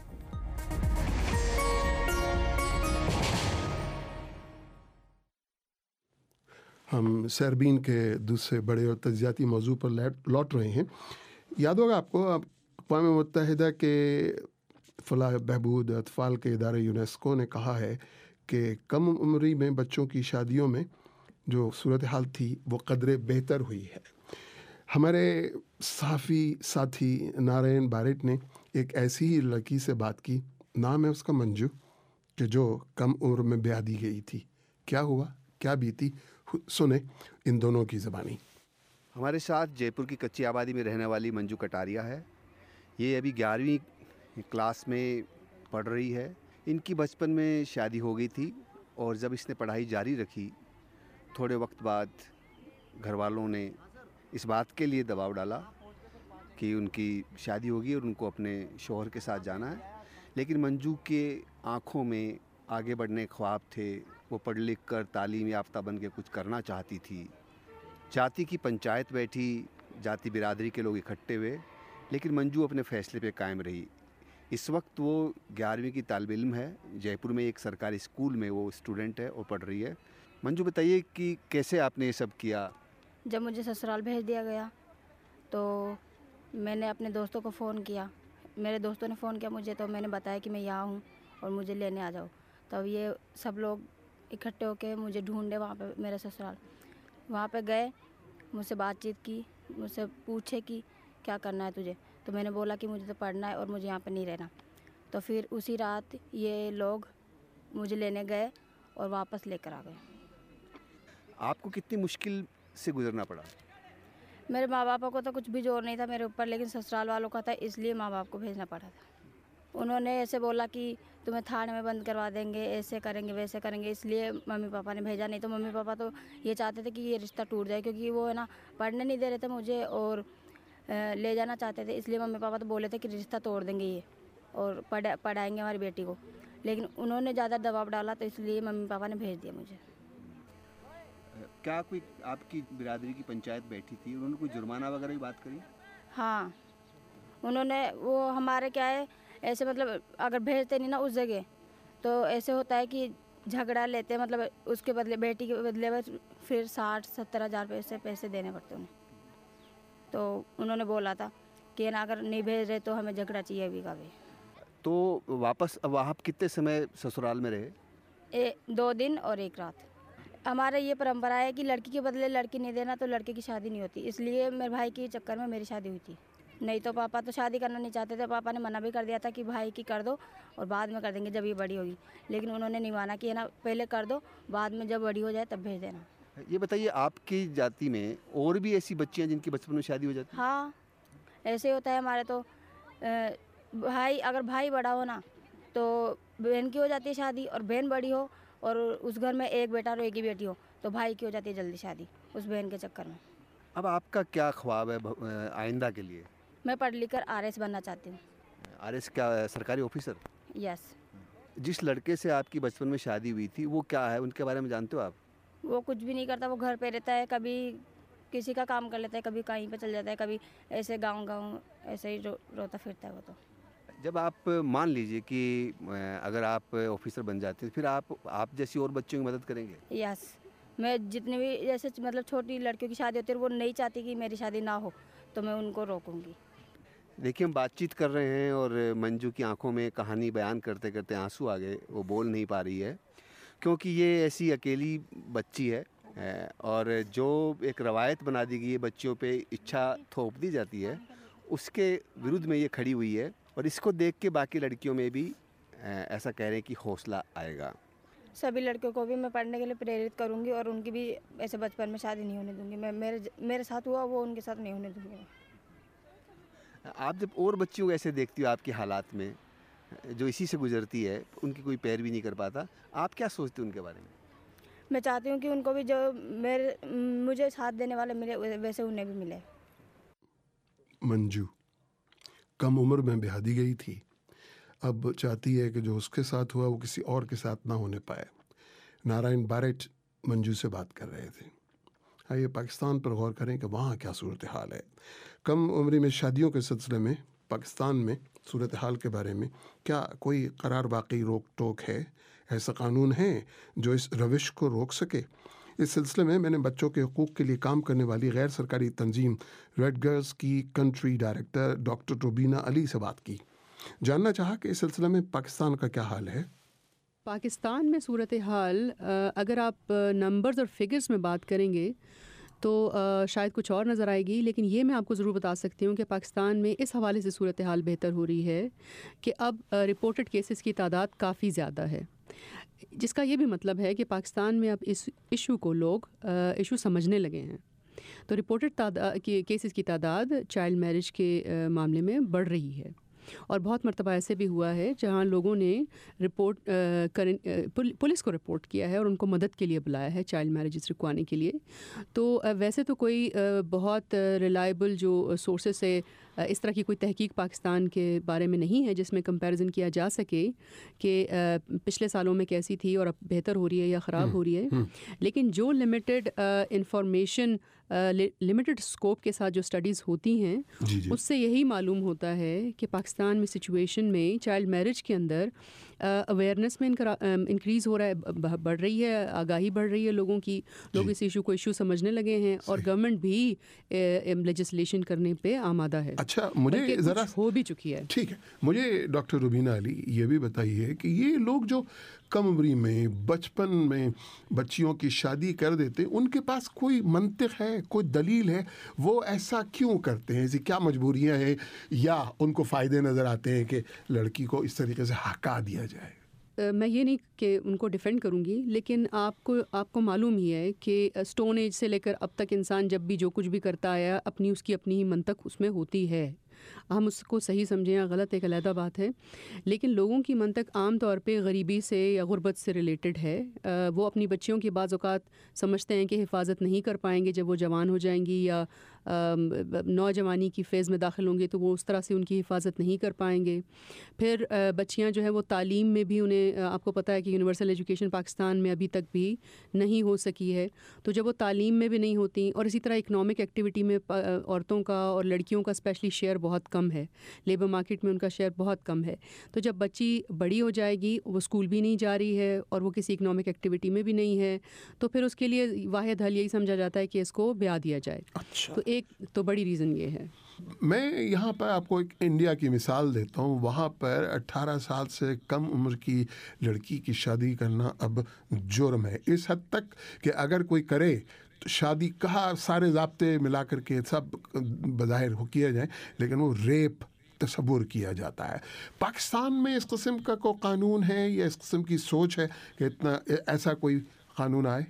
A: हम सर्बिन के दूसरे बड़े और तजियाती मौजू पर लौट रहे हैं। याद होगा आपको, अक़वाम मुत्तहिदा के फलाह बहबूद अतफ़ाल के इदारे यूनेस्को ने कहा है कि कम उम्री में बच्चों की शादियों में जो सूरत हाल थी वो कदरे बेहतर हुई है। हमारे सहाफ़ी साथी नारायण बारिट ने एक ऐसी ही लड़की से बात की, नाम है उसका मंजू, कि जो कम उम्र में ब्याह दी गई थी। क्या हुआ, क्या बीती, सुने इन दोनों की ज़बानी।
F: हमारे साथ जयपुर की कच्ची आबादी में रहने वाली मंजू कटारिया है। ये अभी 11वीं क्लास में पढ़ रही है। इनकी बचपन में शादी हो गई थी और जब इसने पढ़ाई जारी रखी, थोड़े वक्त बाद घर वालों ने इस बात के लिए दबाव डाला कि उनकी शादी होगी और उनको अपने शौहर के साथ जाना है। लेकिन मंजू के आँखों में आगे बढ़ने ख्वाब थे। वो पढ़ लिख कर तालीम याफ्ता बन के कुछ करना चाहती थी। जाति की पंचायत बैठी, जाति बिरादरी के लोग इकट्ठे हुए, लेकिन मंजू अपने फ़ैसले पे कायम रही। इस वक्त वो 11वीं की तालिब इल्म है। जयपुर में एक सरकारी स्कूल में वो स्टूडेंट है और पढ़ रही है। मंजू बताइए कि कैसे आपने ये सब किया।
V: जब मुझे ससुराल भेज दिया गया तो मैंने अपने दोस्तों को फ़ोन किया। मेरे दोस्तों ने फ़ोन किया मुझे, तो मैंने बताया कि मैं यहाँ हूँ और मुझे लेने आ जाओ। तब ये सब लोग इकट्ठे होकर मुझे ढूंढे वहाँ पे मेरे ससुराल। वहाँ पे गए, मुझसे बातचीत की, मुझसे पूछे कि क्या करना है तुझे। तो मैंने बोला कि मुझे तो पढ़ना है और मुझे यहाँ पे नहीं रहना। तो फिर उसी रात ये लोग मुझे लेने गए और वापस लेकर आ गए।
F: आपको कितनी मुश्किल से गुजरना पड़ा?
V: मेरे माँ बाप को तो कुछ भी जोर नहीं था मेरे ऊपर, लेकिन ससुराल वालों का था, इसलिए माँ बाप को भेजना पड़ा था। उन्होंने ऐसे बोला कि तुम्हें थाने में बंद करवा देंगे, ऐसे करेंगे वैसे करेंगे, इसलिए मम्मी पापा ने भेजा। नहीं तो मम्मी पापा तो ये चाहते थे कि ये रिश्ता टूट जाए, क्योंकि वो है ना पढ़ने नहीं दे रहे थे मुझे और ले जाना चाहते थे। इसलिए मम्मी पापा तो बोले थे कि रिश्ता तोड़ देंगे ये और पढ़ाएंगे हमारी बेटी को। लेकिन उन्होंने ज़्यादा दबाव डाला, तो इसलिए मम्मी पापा ने भेज दिया मुझे।
F: क्या कोई आपकी बिरादरी की पंचायत बैठी थी, उन्होंने कोई जुर्माना वगैरह की बात करी?
V: हाँ, उन्होंने, वो हमारे क्या है ऐसे, मतलब अगर भेजते नहीं ना उस जगह, तो ऐसे होता है कि झगड़ा लेते हैं, मतलब उसके बदले, बेटी के बदले में फिर 60-70 हज़ार पैसे देने पड़ते उन्हें। तो उन्होंने बोला था कि ना अगर नहीं भेज रहे तो हमें झगड़ा चाहिए भी का भी।
F: तो वापस अब आप कितने समय ससुराल में रहे?
V: 2 दिन और 1 रात। हमारा ये परंपरा है कि लड़की के बदले लड़की नहीं देना तो लड़के की शादी नहीं होती। इसलिए मेरे भाई के चक्कर में मेरी शादी हुई थी। नहीं तो पापा तो शादी करना नहीं चाहते थे। पापा ने मना भी कर दिया था कि भाई की कर दो और बाद में कर देंगे जब ये बड़ी होगी। लेकिन उन्होंने नहीं माना कि है ना पहले कर दो, बाद में जब बड़ी हो जाए तब भेज देना।
F: ये बताइए, आपकी जाति में और भी ऐसी बच्चियाँ जिनकी बचपन में शादी हो जाती है?
V: हाँ, ऐसे होता है हमारे तो। भाई, अगर भाई बड़ा हो ना तो बहन की हो जाती है शादी, और बहन बड़ी हो और उस घर में एक बेटा और एक ही बेटी हो तो भाई की हो जाती है जल्दी शादी उस बहन के चक्कर में।
F: अब आपका क्या ख्वाब है आइंदा के लिए?
V: मैं पढ़ लिख कर RS बनना चाहती हूँ।
F: RS क्या, सरकारी ऑफिसर?
V: यस।
F: जिस लड़के से आपकी बचपन में शादी हुई थी वो क्या है, उनके बारे में जानते हो आप?
V: वो कुछ भी नहीं करता, वो घर पे रहता है, कभी किसी का काम कर लेता है, कभी कहीं पे चल जाता है, कभी ऐसे गाँव ऐसे ही रोता फिरता है वो तो।
F: जब आप मान लीजिए कि अगर आप ऑफिसर बन जाते हैं, फिर आप जैसी और बच्चों की मदद करेंगे?
V: यस, मैं जितने भी जैसे मतलब छोटी लड़कियों की शादी होती है वो नहीं चाहती कि मेरी शादी ना हो, तो मैं उनको रोकूंगी।
F: देखिए, हम बातचीत कर रहे हैं और मंजू की आंखों में कहानी बयान करते करते आंसू आ गए। वो बोल नहीं पा रही है क्योंकि ये ऐसी अकेली बच्ची है और जो एक रवायत बना दी गई है, बच्चियों पे इच्छा थोप दी जाती है, उसके विरुद्ध में ये खड़ी हुई है। और इसको देख के बाकी लड़कियों में भी ऐसा कह रहे हैं कि हौसला आएगा।
V: सभी लड़कियों को भी मैं पढ़ने के लिए प्रेरित करूंगी और उनकी भी ऐसे बचपन में शादी नहीं होने दूंगी। मैं मेरे साथ हुआ वो उनके साथ नहीं होने दूंगी।
F: آپ جب اور بچیوں کو ایسے دیکھتی ہو آپ کے حالات میں جو اسی سے گزرتی ہے, ان کی کوئی پیروی نہیں کر پاتا, آپ کیا سوچتے ہیں ان کے بارے میں؟
V: میں چاہتی ہوں کہ ان کو بھی جو مجھے ساتھ دینے والے ملے ویسے انہیں بھی ملے.
A: منجو کم عمر میں بیاہی گئی تھی, اب چاہتی ہے کہ جو اس کے ساتھ ہوا وہ کسی اور کے ساتھ نہ ہونے پائے. نارائن باریٹ منجو سے بات کر رہے تھے. آئیے پاکستان پر غور کریں کہ وہاں کیا صورتحال ہے. کم عمری میں شادیوں کے سلسلے میں پاکستان میں صورتحال کے بارے میں کیا کوئی قرار واقعی روک ٹوک ہے؟ ایسا قانون ہے جو اس روش کو روک سکے؟ اس سلسلے میں میں نے بچوں کے حقوق کے لیے کام کرنے والی غیر سرکاری تنظیم ریڈ گرلز کی country director doctor Rubina Ali سے بات کی. جاننا چاہا کہ اس سلسلے میں پاکستان کا کیا حال ہے.
G: پاکستان میں صورتحال اگر آپ نمبرز اور فگرز میں بات کریں گے تو شاید کچھ اور نظر آئے گی, لیکن یہ میں آپ کو ضرور بتا سکتی ہوں کہ پاکستان میں اس حوالے سے صورتحال بہتر ہو رہی ہے کہ اب رپورٹڈ کیسز کی تعداد کافی زیادہ ہے, جس کا یہ بھی مطلب ہے کہ پاکستان میں اب اس ایشو کو لوگ ایشو سمجھنے لگے ہیں. تو رپورٹڈ کیسز کی تعداد چائلڈ میرج کے معاملے میں بڑھ رہی ہے, اور بہت مرتبہ ایسے بھی ہوا ہے جہاں لوگوں نے پولیس کو رپورٹ کیا ہے اور ان کو مدد کے لیے بلایا ہے چائلڈ میرجز رکوانے کے لیے. تو ویسے تو کوئی بہت ریلائبل جو سورسز سے اس طرح کی کوئی تحقیق پاکستان کے بارے میں نہیں ہے جس میں کمپیریزن کیا جا سکے کہ پچھلے سالوں میں کیسی تھی اور اب بہتر ہو رہی ہے یا خراب ہو رہی ہے. لیکن جو لمیٹڈ انفارمیشن لمیٹڈ اسکوپ کے ساتھ جو اسٹڈیز ہوتی ہیں اس سے یہی معلوم ہوتا ہے کہ پاکستان میں سچویشن میں چائلڈ میرج کے اندر اویئرنیس میں انکریز ہو رہا ہے, بڑھ رہی ہے, آگاہی بڑھ رہی ہے لوگوں کی, لوگ اس ایشو کو ایشو سمجھنے لگے ہیں, اور گورنمنٹ بھی لیجسلیشن کرنے پہ آمادہ ہے.
A: اچھا, مجھے ذرا
G: ہو بھی چکی ہے.
A: ٹھیک ہے, مجھے ڈاکٹر روبینہ علی یہ بھی بتائیے کہ یہ لوگ جو کم عمری میں بچپن میں بچیوں کی شادی کر دیتے, ان کے پاس کوئی منطق ہے, کوئی دلیل ہے, وہ ایسا کیوں کرتے ہیں؟ کیا مجبوریاں ہیں یا ان کو فائدے نظر آتے ہیں کہ لڑکی کو اس طریقے سے ہکا دیا جائے؟
G: میں یہ نہیں کہ ان کو ڈیفینڈ کروں گی, لیکن آپ کو معلوم ہی ہے کہ اسٹون ایج سے لے کر اب تک انسان جب بھی جو کچھ بھی کرتا آیا اس کی اپنی ہی منطق اس میں ہوتی ہے. ہم اس کو صحیح سمجھیں یا غلط ایک علیحدہ بات ہے, لیکن لوگوں کی منطق عام طور پہ غریبی سے یا غربت سے ریلیٹڈ ہے. وہ اپنی بچیوں کی بعض اوقات سمجھتے ہیں کہ حفاظت نہیں کر پائیں گے جب وہ جوان ہو جائیں گی یا نوجوانی کی فیز میں داخل ہوں گے, تو وہ اس طرح سے ان کی حفاظت نہیں کر پائیں گے. پھر بچیاں جو ہیں وہ تعلیم میں بھی انہیں, آپ کو پتہ ہے کہ یونیورسل ایجوکیشن پاکستان میں ابھی تک بھی نہیں ہو سکی ہے, تو جب وہ تعلیم میں بھی نہیں ہوتی, اور اسی طرح اکنامک ایکٹیویٹی میں عورتوں کا اور لڑکیوں کا اسپیشلی شیئر بہت کم ہے, لیبر مارکیٹ میں ان کا شیئر بہت کم ہے. تو جب بچی بڑی ہو جائے گی, وہ اسکول بھی نہیں جا رہی ہے اور وہ کسی اکنامک ایکٹیویٹی میں بھی نہیں ہے, تو پھر اس کے لیے واحد حل یہی سمجھا جاتا ہے کہ اس کو بیاہ دیا جائے. تو ایک تو بڑی ریزن یہ ہے.
A: میں یہاں پر آپ کو ایک انڈیا کی مثال دیتا ہوں. وہاں پر 18 سال سے کم عمر کی لڑکی کی شادی کرنا اب جرم ہے, اس حد تک کہ اگر کوئی کرے تو شادی کہا سارے ضابطے ملا کر کے سب بظاہر ہو کیا جائے, لیکن وہ ریپ تصور کیا جاتا ہے. پاکستان میں اس قسم کا کوئی قانون ہے یا اس قسم کی سوچ ہے کہ اتنا ایسا کوئی قانون آئے؟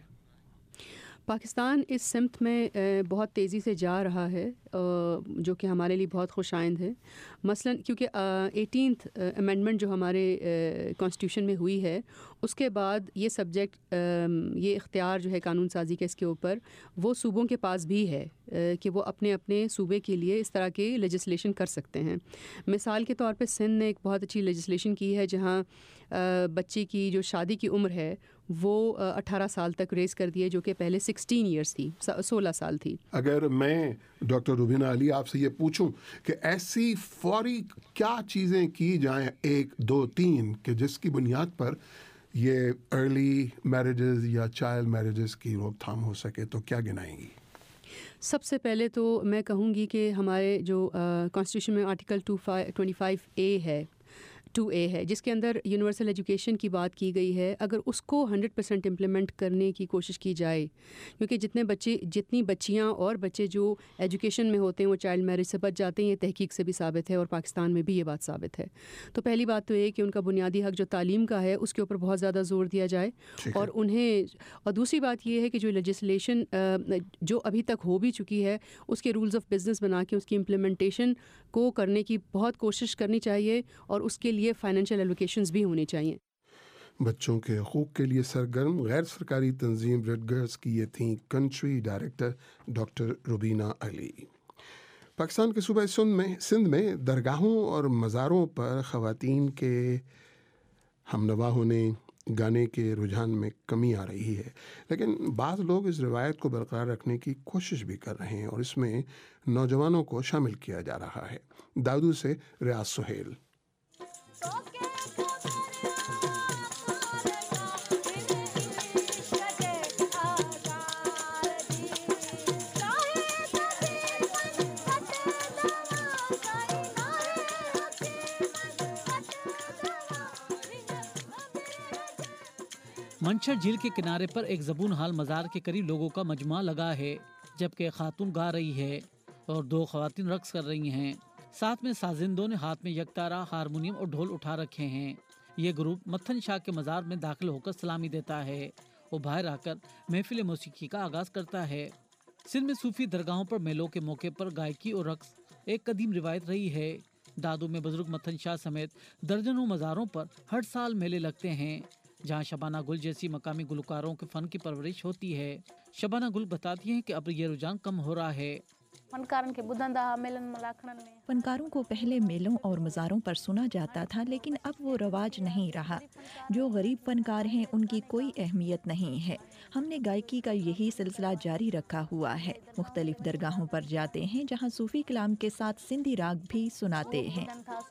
G: پاکستان اس سمت میں بہت تیزی سے جا رہا ہے, جو کہ ہمارے لیے بہت خوش آئند ہے. مثلا کیونکہ 18th امینڈمنٹ جو ہمارے کانسٹیٹیوشن میں ہوئی ہے, اس کے بعد یہ سبجیکٹ, یہ اختیار جو ہے قانون سازی کے اس کے اوپر, وہ صوبوں کے پاس بھی ہے کہ وہ اپنے اپنے صوبے کے لیے اس طرح کی لیجسلیشن کر سکتے ہیں. مثال کے طور پہ سندھ نے ایک بہت اچھی لیجسلیشن کی ہے جہاں بچی کی جو شادی کی عمر ہے وہ 18 سال تک ریز کر دی ہے, جو کہ پہلے 16 ایئرس تھی, 16 سال تھی.
A: اگر میں ڈاکٹر روبینہ علی آپ سے یہ پوچھوں کہ ایسی فوری کیا چیزیں کی جائیں 1 2 3 کہ جس کی بنیاد پر یہ ارلی میرجز یا چائلڈ میرجز کی روک تھام ہو سکے, تو کیا گنائیں گی؟
G: سب سے پہلے تو میں کہوں گی کہ ہمارے جو کانسٹیٹیوشن میں آرٹیکل 25A ہے, 2A है, जिसके अंदर यूनिवर्सल एजुकेशन की बात की गई है। अगर उसको 100% इम्प्लीमेंट करने की कोशिश की जाए, क्योंकि जितनी बच्चियाँ और बच्चे जो एजुकेशन में होते हैं वो चाइल्ड मैरिज से बच जाते हैं, ये तहकीक से भी साबित है और पाकिस्तान में भी ये बात साबित है। तो पहली बात तो ये कि उनका बुनियादी हक जो तालीम का है उसके ऊपर बहुत ज़्यादा ज़ोर दिया जाए, और दूसरी बात ये है कि जो लेजिस्लेशन जो अभी तक हो भी चुकी है उसके रूल्स ऑफ बिज़नेस बना के उसकी इम्प्लीमेंटेशन को करने की बहुत कोशिश करनी चाहिए, और उसके लिए फाइनेंशियल एलोकेशंस भी होने चाहिए।
A: बच्चों के हकूक़ के लिए सरगर्म गैर सरकारी तंजीम रेड गर्ल्स की ये थी country director doctor Rubina Ali. Pakistan के सूबे सिंध में दरगाहों और मज़ारों पर ख़वातीन के हमनवा होने, गाने के रुझान में कमी आ रही है, लेकिन बाज़ लोग इस रिवायत को बरकरार रखने की कोशिश भी कर रहे हैं और इसमें नौजवानों को शामिल किया जा रहा है। दाऊदू से रियाज सुहेल।
H: मंशर झील के किनारे पर एक ज़बून हाल मज़ार के करीब लोगों का मजमा लगा है, जबकि खातून गा रही है और दो ख़वातीन रक्स कर रही हैं। साथ में साजिंदों ने हाथ में यकतारा, हारमोनियम और ढोल उठा रखे हैं। ये ग्रुप मत्थन शाह के मज़ार में दाखिल होकर सलामी देता है और बाहर आकर महफिल मौसीकी का आगाज़ करता है। सिंध में सूफी दरगाहों पर मेलों के मौके पर गायकी और रक्स एक कदीम रिवायत रही है। दादू में बुजुर्ग मत्थन शाह समेत दर्जनों मज़ारों पर हर साल मेले लगते हैं, जहां शबाना गुल जैसी मकामी गुलकारों के फन की परवरिश होती है। शबाना गुल बताती हैं कि अब ये रुझान कम हो रहा है।
S: फनकारों को पहले मेलों और मज़ारों पर सुना जाता था, लेकिन अब वो रवाज नहीं रहा। जो गरीब फनकार हैं उनकी कोई अहमियत नहीं है। हमने गायकी का यही सिलसिला जारी रखा हुआ है। मुख्तलिफ दरगाहों पर जाते हैं जहाँ सूफी कलाम के साथ सिंधी राग भी सुनाते हैं।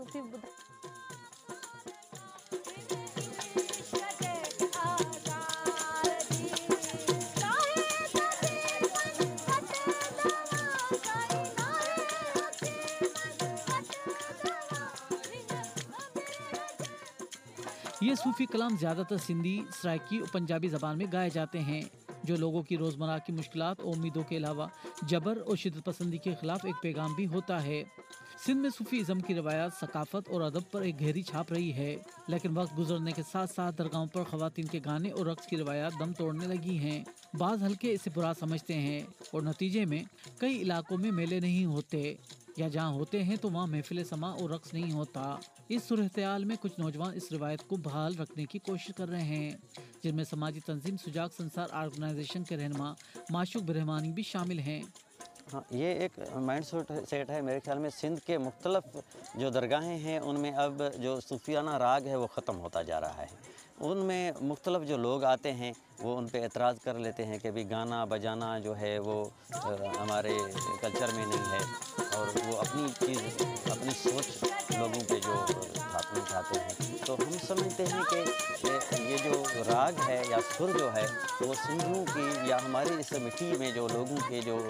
H: ये सूफी कलाम ज़्यादातर सिंधी, सराइकी और पंजाबी ज़बान में गाए जाते हैं, जो लोगों की रोज़मर्रा की मुश्किलात और उम्मीदों के अलावा जबर और शिद्दत पसंदी के खिलाफ एक पैगाम भी होता है। सिंध में सूफी इज़्म की रवायात, सकाफत और अदब पर एक गहरी छाप रही है, लेकिन वक्त गुजरने के साथ साथ दरगाहों पर ख़वातीन के गाने और रक्स की रवायात दम तोड़ने लगी हैं। बाज़ हल्के इसे बुरा समझते हैं और नतीजे में कई इलाकों में मेले नहीं होते, या जहाँ होते हैं तो वहाँ महफिल समा और रक्स नहीं होता। इस सूरत-ए-हाल में कुछ नौजवान इस रिवायत को बहाल रखने की कोशिश कर रहे हैं, जिनमें समाजी तंजीम सुजाग संसार ऑर्गेनाइजेशन के रहनुमा माशूक बिरहमानी भी शामिल हैं।
I: हाँ, ये एक माइंड सेट है मेरे ख्याल में। सिंध के मुख्तलिफ जो दरगाहें हैं उनमें अब जो सूफियाना राग है वो ख़त्म होता जा रहा है। उनमें मुख्तलिफ जो लोग आते हैं वो उन पे एतराज़ कर लेते हैं कि भी गाना बजाना जो है वो हमारे कल्चर में नहीं है, और वो अपनी चीज़, अपनी सोच लोगों पे जो स्थापना चाहते हैं। तो हम समझते हैं कि ये जो राग है या सुर जो है वो सिंधियों की या हमारी इस मिट्टी में जो लोगों के जो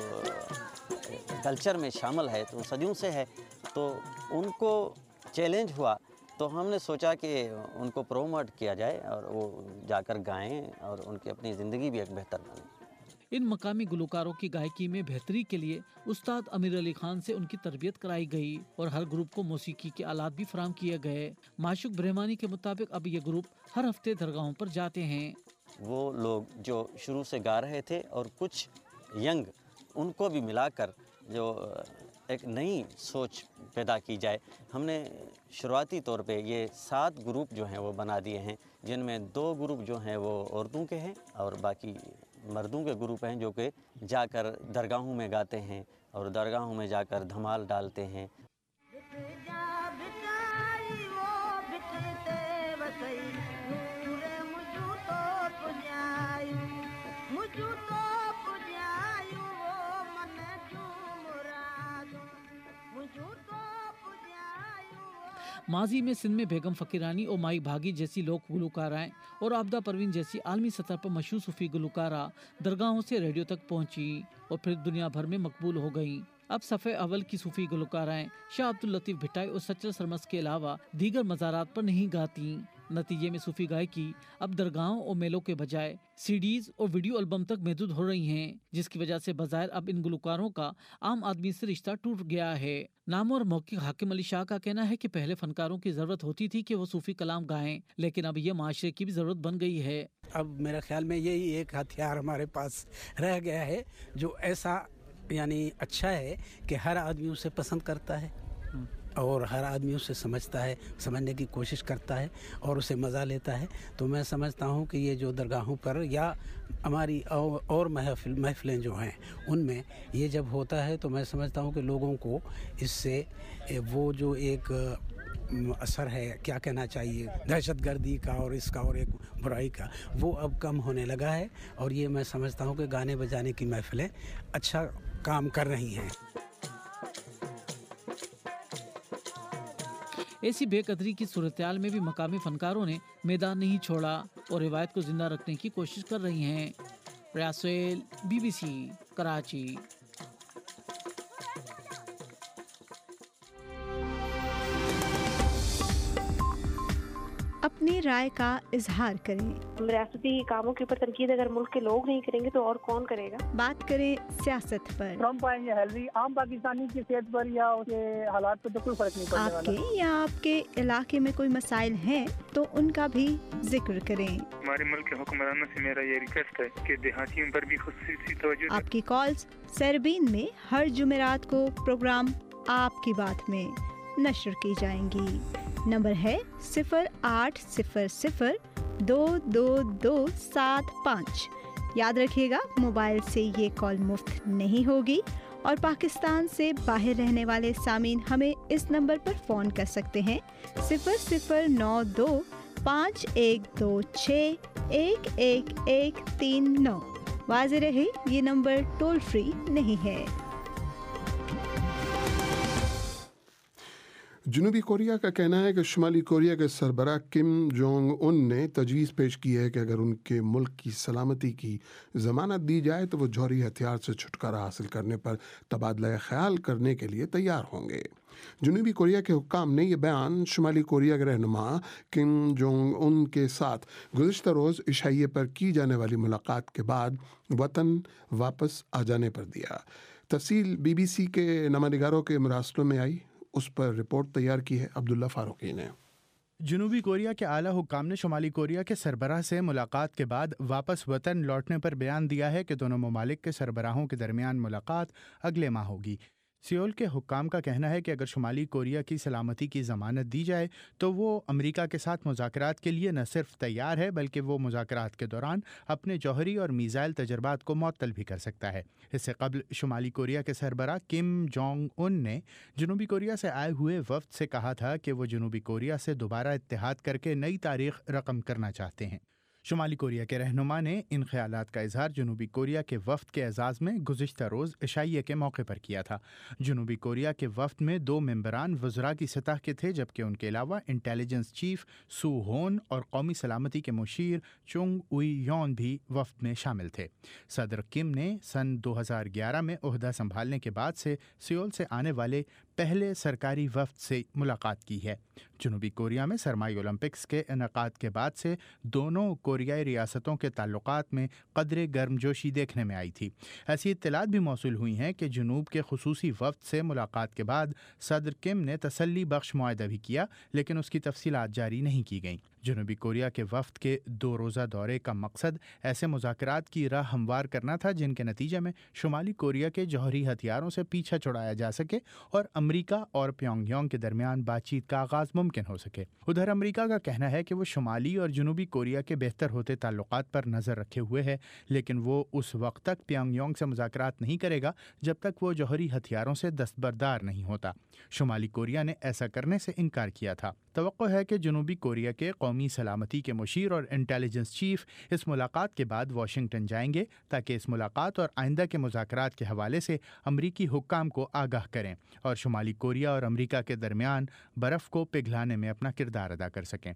I: कल्चर में शामिल है तो सदियों से है, तो उनको चैलेंज हुआ तो हमने सोचा कि उनको प्रोमोट किया जाए और वो जाकर गाएं और उनकी अपनी ज़िंदगी भी एक बेहतर बने।
H: इन मकामी गुलकारों की गायकी में बेहतरी के लिए उस्ताद अमीर अली खान से उनकी तरबियत कराई गई और हर ग्रुप को मौसीकी के आलात भी फराहम किए गए। माशूक बिरहमानी के मुताबिक अब ये ग्रुप हर हफ्ते दरगाहों पर जाते हैं।
I: वो लोग जो शुरू से गा रहे थे और कुछ यंग, उनको भी मिलाकर जो एक नई सोच पैदा की जाए। हमने शुरुआती तौर पे ये 7 ग्रुप जो हैं वो बना दिए हैं, जिनमें 2 ग्रुप जो हैं वो औरतों के हैं और बाकी मर्दों के ग्रुप हैं जो कि जाकर दरगाहों में गाते हैं और दरगाहों में जाकर धमाल डालते हैं।
H: माजी में सिंध में बेगम फ़कीरानी और माई भागी जैसी लोक गुलकाराएँ और आबदा परवीन जैसी आलमी सतह पर मशहूर सूफी गुलकारा दरगाहों से रेडियो तक पहुंची और फिर दुनिया भर में मकबूल हो गईं। अब सफ़े अव्वल की सूफी गुलकाराएं शाह अब्दुल लतीफ़ भिटाई और सच्चर सरमस के अलावा दीगर मज़ारात पर नहीं गाती। नतीजे में सूफी गायकी अब दरगाहों और मेलों के बजाय सीडीज और वीडियो एल्बम तक महदूद हो रही हैं, जिसकी वजह से बज़ाहिर अब इन गुलकारों का आम आदमी से रिश्ता टूट गया है। नाम और मौक़िफ़ हाकिम अली शाह का कहना है कि पहले फनकारों की ज़रूरत होती थी कि वो सूफी कलाम गाएं, लेकिन अब ये माशरे की भी ज़रूरत बन गई है।
B: अब मेरे ख्याल में यही एक हथियार हमारे पास रह गया है जो ऐसा यानी अच्छा है कि हर आदमी उसे पसंद करता है और हर आदमी उसे समझता है, समझने की कोशिश करता है और उसे मज़ा लेता है। तो मैं समझता हूँ कि ये जो दरगाहों पर या हमारी और महफिलें जो हैं उनमें ये जब होता है तो मैं समझता हूँ कि लोगों को इससे वो जो एक असर है, क्या कहना चाहिए, दहशतगर्दी का और इसका और एक बुराई का, वो अब कम होने लगा है। और ये मैं समझता हूँ कि गाने बजाने की महफिलें अच्छा काम कर रही हैं।
H: ऐसी बेकदरी की सूरत-ए-हाल में भी मकामी फनकारों ने मैदान नहीं छोड़ा और रिवायत को जिंदा रखने की कोशिश कर रही हैं। रियासुल, BBC, कराची।
J: अपनी राय का इजहार करें।
W: रियासती कामों के ऊपर तनकीद अगर मुल्क के लोग नहीं करेंगे तो और कौन करेगा।
J: बात करें सियासत पर।
X: ट्रम्प आए या हिलरी, आम पाकिस्तानी की सेहत पर या उसके हालात पर तो कोई फर्क नहीं पड़ने वाला।
J: आपके या आपके इलाके में कोई मसाइल हैं तो उनका भी जिक्र करें।
Y: हमारे मुल्क के हुक्मरानों से मेरा ये रिक्वेस्ट है कि देहातियों पर भी खुसूसी तवज्जो।
J: आपकी कॉल्स सरबीन में हर जुमेरात को प्रोग्राम आपकी बात में नशर की जाएंगी। नंबर है 0800-222-75। याद रखिएगा, मोबाइल से ये कॉल मुफ्त नहीं होगी और पाकिस्तान से बाहर रहने वाले सामीन हमें इस नंबर पर फ़ोन कर सकते हैं 0092-5126-11139। वाज़ेह रहे, ये नंबर टोल फ्री नहीं है।
A: जनूबी कोरिया का कहना है कि शुमाली कोरिया के सरबराह किम जोंग उन ने तजवीज़ पेश की है कि अगर उनके मुल्क की सलामती की ज़मानत दी जाए तो वो जौहरी हथियार से छुटकारा हासिल करने पर तबादला ख्याल करने के लिए तैयार होंगे। जनूबी कोरिया के हुक्काम ने यह बयान शुमाली कोरिया के रहनुमा किम जोंग उन के साथ गुज़िश्ता रोज़ इशाइये पर की जाने वाली मुलाकात के बाद वतन वापस आ जाने पर दिया। तफसील BBC के नुमाइंदगारों के मरासलों में आई, उस पर रिपोर्ट तैयार की है अब्दुल्ला फारूकी ने।
Z: जनूबी कोरिया के आला हुक्काम ने शुमाली कोरिया के सरबराह से मुलाकात के बाद वापस वतन लौटने पर बयान दिया है कि दोनों ममालिक के सरबराहों के दरमियान मुलाकात अगले माह होगी। सियोल के हुक्काम का कहना है कि अगर शुमाली कोरिया की सलामती की ज़मानत दी जाए तो वो अमेरिका के साथ मुज़ाकरात के लिए न सिर्फ तैयार है बल्कि वो मुज़ाकरात के दौरान अपने जौहरी और मीज़ाइल तजर्बात को मुअत्तल भी कर सकता है। इससे कबल शुमाली कोरिया के सरबराह किम जोंग उन ने जनूबी कोरिया से आए हुए वफ़द से कहा था कि वो जनूबी कोरिया से दोबारा इत्तेहाद करके नई तारीख़ रकम करना चाहते हैं। शुमाली कोरिया के रहनुमा ने इन ख्यालात का इजहार जनूबी कोरिया के वफ़द के एजाज़ में गुज़िश्ता रोज़ इशाइये के मौके पर किया था। जनूबी कोरिया के वफ़द में 2 मेंबरान वज़रा की सतह के थे, जबकि उनके अलावा इंटेलिजेंस चीफ सू होन और कौमी सलामती के मुशीर चुंग उई योन भी वफ़द में शामिल थे। सदर किम ने सन 2011 में ओहदा संभालने के बाद से सियोल से आने वाले पहले सरकारी वफ़द से मुलाकात की है। जनूबी कोरिया में सरमाई ओलंपिक्स के इनेकाद के बाद से दोनों कोरियाई रियासतों के ताल्लुकात में कदरे गर्मजोशी देखने में आई थी। ऐसी इत्तलात भी मौसूल हुई हैं कि जनूब के खुसूसी वफ़द से मुलाकात के बाद सदर किम ने तसल्ली बख्श मुआहदा भी किया, लेकिन उसकी तफसीलात जारी नहीं की गईं। जनूबी कोरिया के वफ़द के 2 रोज़ा दौरे का मकसद ऐसे मुज़ाकरात की राह हमवार करना था जिनके नतीजे में शुमाली कोरिया के जौहरी हथियारों से पीछा छुड़ाया जा सके और अमेरिका और प्योंगयांग के दरमियान बातचीत का आगाज़ मुमकिन हो सके। उधर अमेरिका का कहना है कि वो शुमाली और जनूबी कोरिया के बेहतर होते ताल्लुकात पर नज़र रखे हुए है, लेकिन वो उस वक्त तक प्योंगयांग से मुज़ाकरात नहीं करेगा जब तक वो जौहरी हथियारों से दस्तबरदार नहीं होता। शुमाली कोरिया ने ऐसा करने से इनकार किया था। तवक्को है कि जनूबी कोरिया के कौमी सलामती के मुशीर और इंटेलिजेंस चीफ इस मुलाकात के बाद वाशिंगटन जाएंगे ताकि इस मुलाकात और आइंदा के मुज़ाकरात के हवाले से अमरीकी हुक्काम को आगाह करें और शुमाली कोरिया और अमरीका के दरमियान बर्फ़ को पिघलाने में अपना किरदार अदा कर सकें।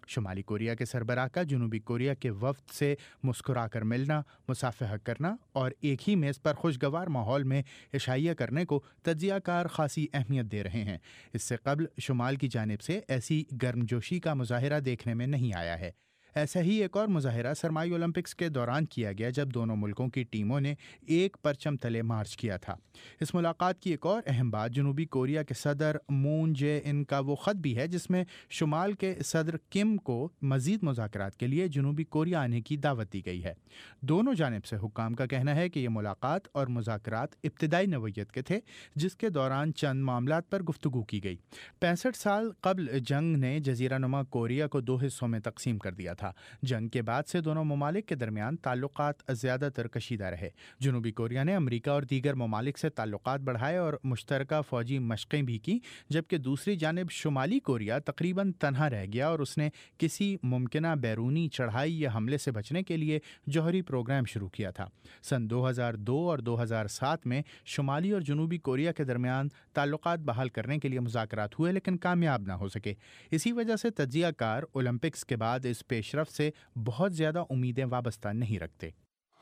Z: शुमाली कोरिया के सरबराह का जनूबी कोरिया के वफ्द से मुस्कुरा कर मिलना, मुसाफहा करना और एक ही मेज़ पर खुशगवार माहौल में इशाइया करने को तज्जियाकार खासी अहमियत दे रहे हैं। इससे कबल शुमाल की जानिब से ऐसी गर्मजोशी का मुजाहिरा देखने में नहीं आया है। ऐसा ही एक और मुजाहिरा सरमाई ओलंपिक्स के दौरान किया गया जब दोनों मुल्कों की टीमों ने एक परचम तले मार्च किया था। इस मुलाकात की एक और अहम बात जनूबी कोरिया के सदर मून जे इन का वो ख़त भी है जिसमें शुमाल के सदर किम को मज़ीद मुज़ाकरात के लिए जनूबी कोरिया आने की दावत दी गई है। दोनों जानिब से हुक्काम का कहना है कि ये मुलाकात और मुज़ाकरात इब्तिदाई नौइयत के थे, जिसके दौरान चंद मामलात पर गुफ्तगू की गई। 65 साल कबल जंग ने जज़ीरा नुमा कोरिया को 2 हिस्सों में तकसीम कर दिया था। जंग के बाद से दोनों ममालिक के दरमियान ताल्लुकात ज़्यादातर कशीदा रहे। जनूबी कोरिया ने अमरीका और दीगर ममालिक से ताल्लुकात बढ़ाए और मुश्तरका फ़ौजी मशक़ें भी की, जबकि दूसरी जानिब शुमाली कोरिया तकरीबन तन्हा रह गया और उसने किसी मुमकिना बैरूनी चढ़ाई या हमले से बचने के लिए जौहरी प्रोग्राम शुरू किया था। सन 2002 और 2007 में शुमाली और जनूबी कोरिया के दरमियान ताल्लुकात बहाल करने के लिए मुज़ाकरात हुए, लेकिन कामयाब ना हो सके। इसी वजह से तज्जियाकार ओलंपिक्स के बाद इस पेशरफ से बहुत ज़्यादा उम्मीदें वाबस्ता नहीं रखते।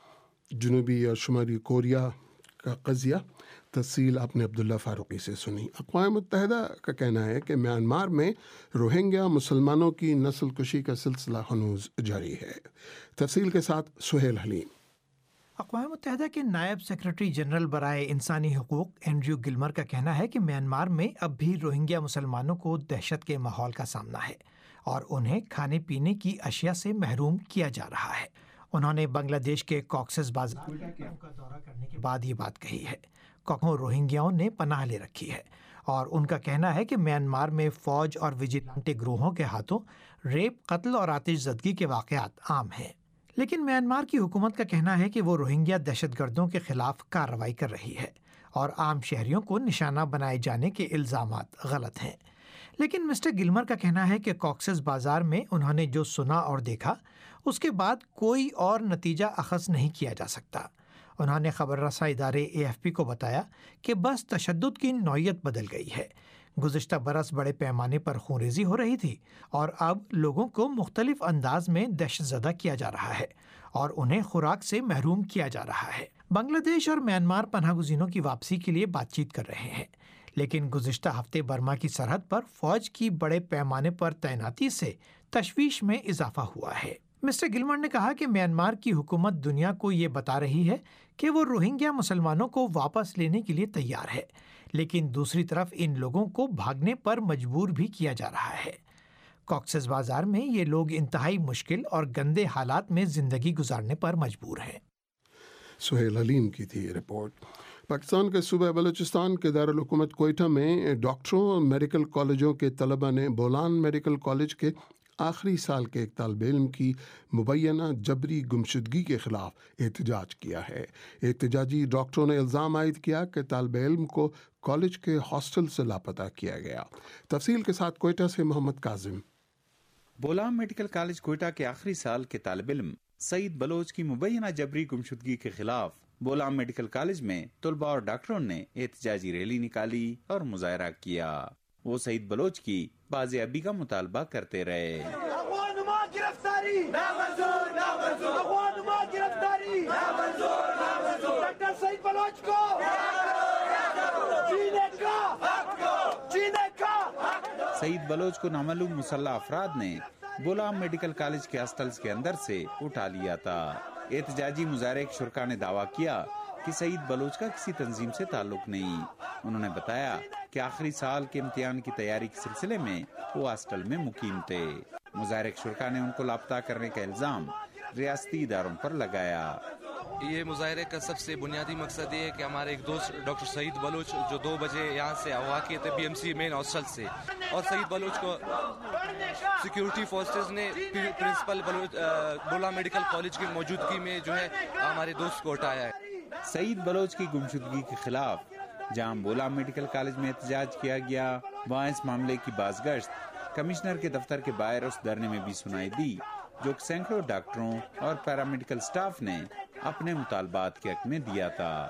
A: जनूबी और शुमाली कोरिया का क़ज़िया तफसील आपने अब्दुल्ला फ़ारूक़ी से सुनी। अक़वाम मुत्तहिदा का कहना है कि म्यांमार में रोहिंग्या मुसलमानों की नस्ल कुशी का सिलसिला हनूज़ जारी है। तफसील के साथ सुहेल हलीम।
K: अक़वाम मुत्तहिदा के नायब सेक्रेटरी जनरल बराए इंसानी हुकूक एंड्रयू गिल्मर का कहना है कि म्यांमार में अब भी रोहिंग्या मुसलमानों को दहशत के माहौल का सामना है और उन्हें खाने पीने की अशिया से महरूम किया जा रहा है। उन्होंने बांग्लादेश के कॉक्सेस बाजार का दौरा करने के बाद ये बात कही है। रोहिंग्याओं ने पनाह ले रखी है और उनका कहना है कि म्यांमार में फ़ौज और विजिलेंटे ग्रोहों के हाथों रेप, कत्ल और आतिशज़दगी के वाक़यात आम हैं। लेकिन म्यांमार की हुकूमत का कहना है कि वो रोहिंग्या दहशतगर्दों के खिलाफ कार्रवाई कर रही है और आम शहरियों को निशाना बनाए जाने के इल्ज़ामात गलत हैं। लेकिन मिस्टर गिल्मर का कहना है कि कॉक्सेस बाजार में उन्होंने जो सुना और देखा उसके बाद कोई और नतीजा अखज़ नहीं किया जा सकता। उन्होंने खबर रसा इदारे AFP को बताया कि बस तशद्दुद की नौइयत बदल गई है। गुज़िश्ता बरस बड़े पैमाने पर खूनरेज़ी हो रही थी और अब लोगों को मुख्तलिफ अंदाज में दहशतज़दा किया जा रहा है और उन्हें खुराक से महरूम किया जा रहा है। बांग्लादेश और म्यांमार पनाहगुज़ीनों की वापसी के लिए बातचीत कर रहे हैं, लेकिन गुज़िश्ता हफ्ते बर्मा की सरहद पर फ़ौज की बड़े पैमाने पर तैनाती से तशवीश में इजाफा हुआ है। मिस्टर गिल्मर ने कहा कि म्यांमार की हुकूमत दुनिया को ये बता रही है कि वो रोहिंग्या मुसलमानों को वापस लेने के लिए तैयार है, लेकिन दूसरी तरफ इन लोगों को भागने पर मजबूर भी किया जा रहा है। कॉक्सेस बाजार में ये लोग इंतहाई मुश्किल और गंदे हालात में ज़िंदगी गुजारने पर मजबूर हैं।
A: सुहेल हलीम की थी रिपोर्ट। पाकिस्तान के सूबे बलूचिस्तान के दारुल हुकूमत कोयटा में डॉक्टरों और मेडिकल कॉलेजों के तलबा ने बोलान मेडिकल कॉलेज के आखिरी साल के एक तालिब इल्म की मुबैना जबरी गुमशुदगी के ख़िलाफ़ एहतजाज किया है। एहतजाजी डॉक्टरों ने इल्ज़ाम आयद किया कि तालिब इल्म को कॉलेज के हॉस्टल से लापता किया गया। तफसील के साथ कोयटा से मोहम्मद काजिम।
L: बोलान मेडिकल कॉलेज कोयटा के आखिरी साल के तालिब इल्म सईद बलोच की मुबैना जबरी गुमशुदगी के खिलाफ बोलान मेडिकल कॉलेज में तलबा और डॉक्टरों ने एहतजाजी रैली निकाली और मुजाहरा किया। वो सईद बलोच की बाजियाबी का मुतालबा करते रहे। सईद बलोच को नामालूम मुसल्लह अफराद ने बोलान मेडिकल कॉलेज के हॉस्टल्स के अंदर से उठा लिया था। एहतजाजी मुजाहरे के शुरका ने दावा किया कि सईद बलोच का किसी तंजीम से ताल्लुक नहीं। उन्होंने बताया कि आखिरी साल के इम्तिहान की तैयारी के सिलसिले में वो हॉस्टल में मुकीम थे। मुजाहरे के शुरका ने उनको लापता करने का इल्जाम रियासती इदारों पर लगाया।
M: ये मुजाहरे का सबसे बुनियादी मकसद ये है कि हमारे एक दोस्त डॉक्टर सईद बलोच जो 2 बजे यहाँ से अगवा किए थे BMC मेन हॉस्टल से, और सईद बलोच को सिक्योरिटी फोर्सेस ने प्रिंसिपल बोला मेडिकल कॉलेज की मौजूदगी में जो है हमारे दोस्त को हटाया है।
L: सईद बलोच की गुमशुदगी के खिलाफ जहां बोला मेडिकल कॉलेज में एहतजाज किया गया, वहाँ इस मामले की बाज़गश्त कमिश्नर के दफ्तर के बाहर उस धरने में भी सुनाई दी जो सैकड़ों डॉक्टरों और पैरामेडिकल स्टाफ ने अपने मुतालबात के हक में दिया था।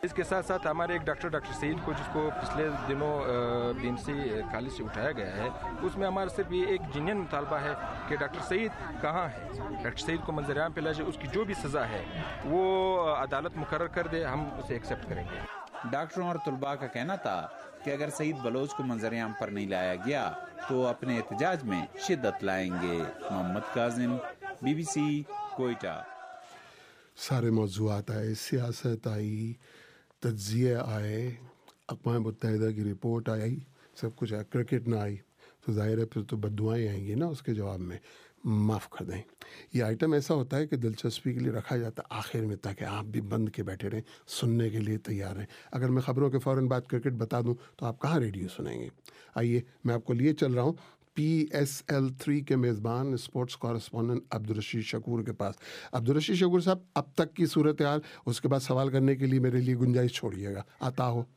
D: اس کے ساتھ ساتھ ہمارے ایک ڈاکٹر سعید کو، جس کو پچھلے دنوں BMC کالج سے اٹھایا گیا ہے، اس میں ہمارا صرف یہ ایک جنین مطالبہ ہے کہ ڈاکٹر سعید کہاں ہے، ڈاکٹر سعید کو منظر عام پہ لا جائے، اس کی جو بھی سزا ہے وہ عدالت مقرر کر دے، ہم اسے ایکسیپٹ کریں گے۔
L: ڈاکٹروں اور طلباء کا کہنا تھا کہ اگر سعید بلوچ کو منظر عام پر نہیں لایا گیا تو اپنے احتجاج میں شدت لائیں گے۔ محمد کاظم، BBC، کوئٹہ۔
A: سارے موضوعات آئے، سیاست آئی، تجزیے آئے، اقوام متحدہ کی رپورٹ آئی، سب کچھ آیا، کرکٹ نہ آئی تو ظاہر ہے پھر تو بددعائیں آئیں گی نا اس کے جواب میں۔ معاف کر دیں، یہ آئٹم ایسا ہوتا ہے کہ دلچسپی کے لیے رکھا جاتا ہے آخر میں، تاکہ آپ بھی بند کے بیٹھے رہیں، سننے کے لیے تیار ہیں۔ اگر میں خبروں کے فوراً بعد کرکٹ بتا دوں تو آپ کہاں ریڈیو سنیں گے؟ آئیے میں آپ کو لیے چل رہا ہوں PSL 3 کے میزبان اسپورٹس کورسپونڈنٹ عبدالرشید شکور کے پاس۔ عبدالرشید شکور صاحب، اب تک کی صورتحال، اس کے بعد سوال کرنے کے لیے میرے لیے گنجائش چھوڑیے گا، آتا ہو۔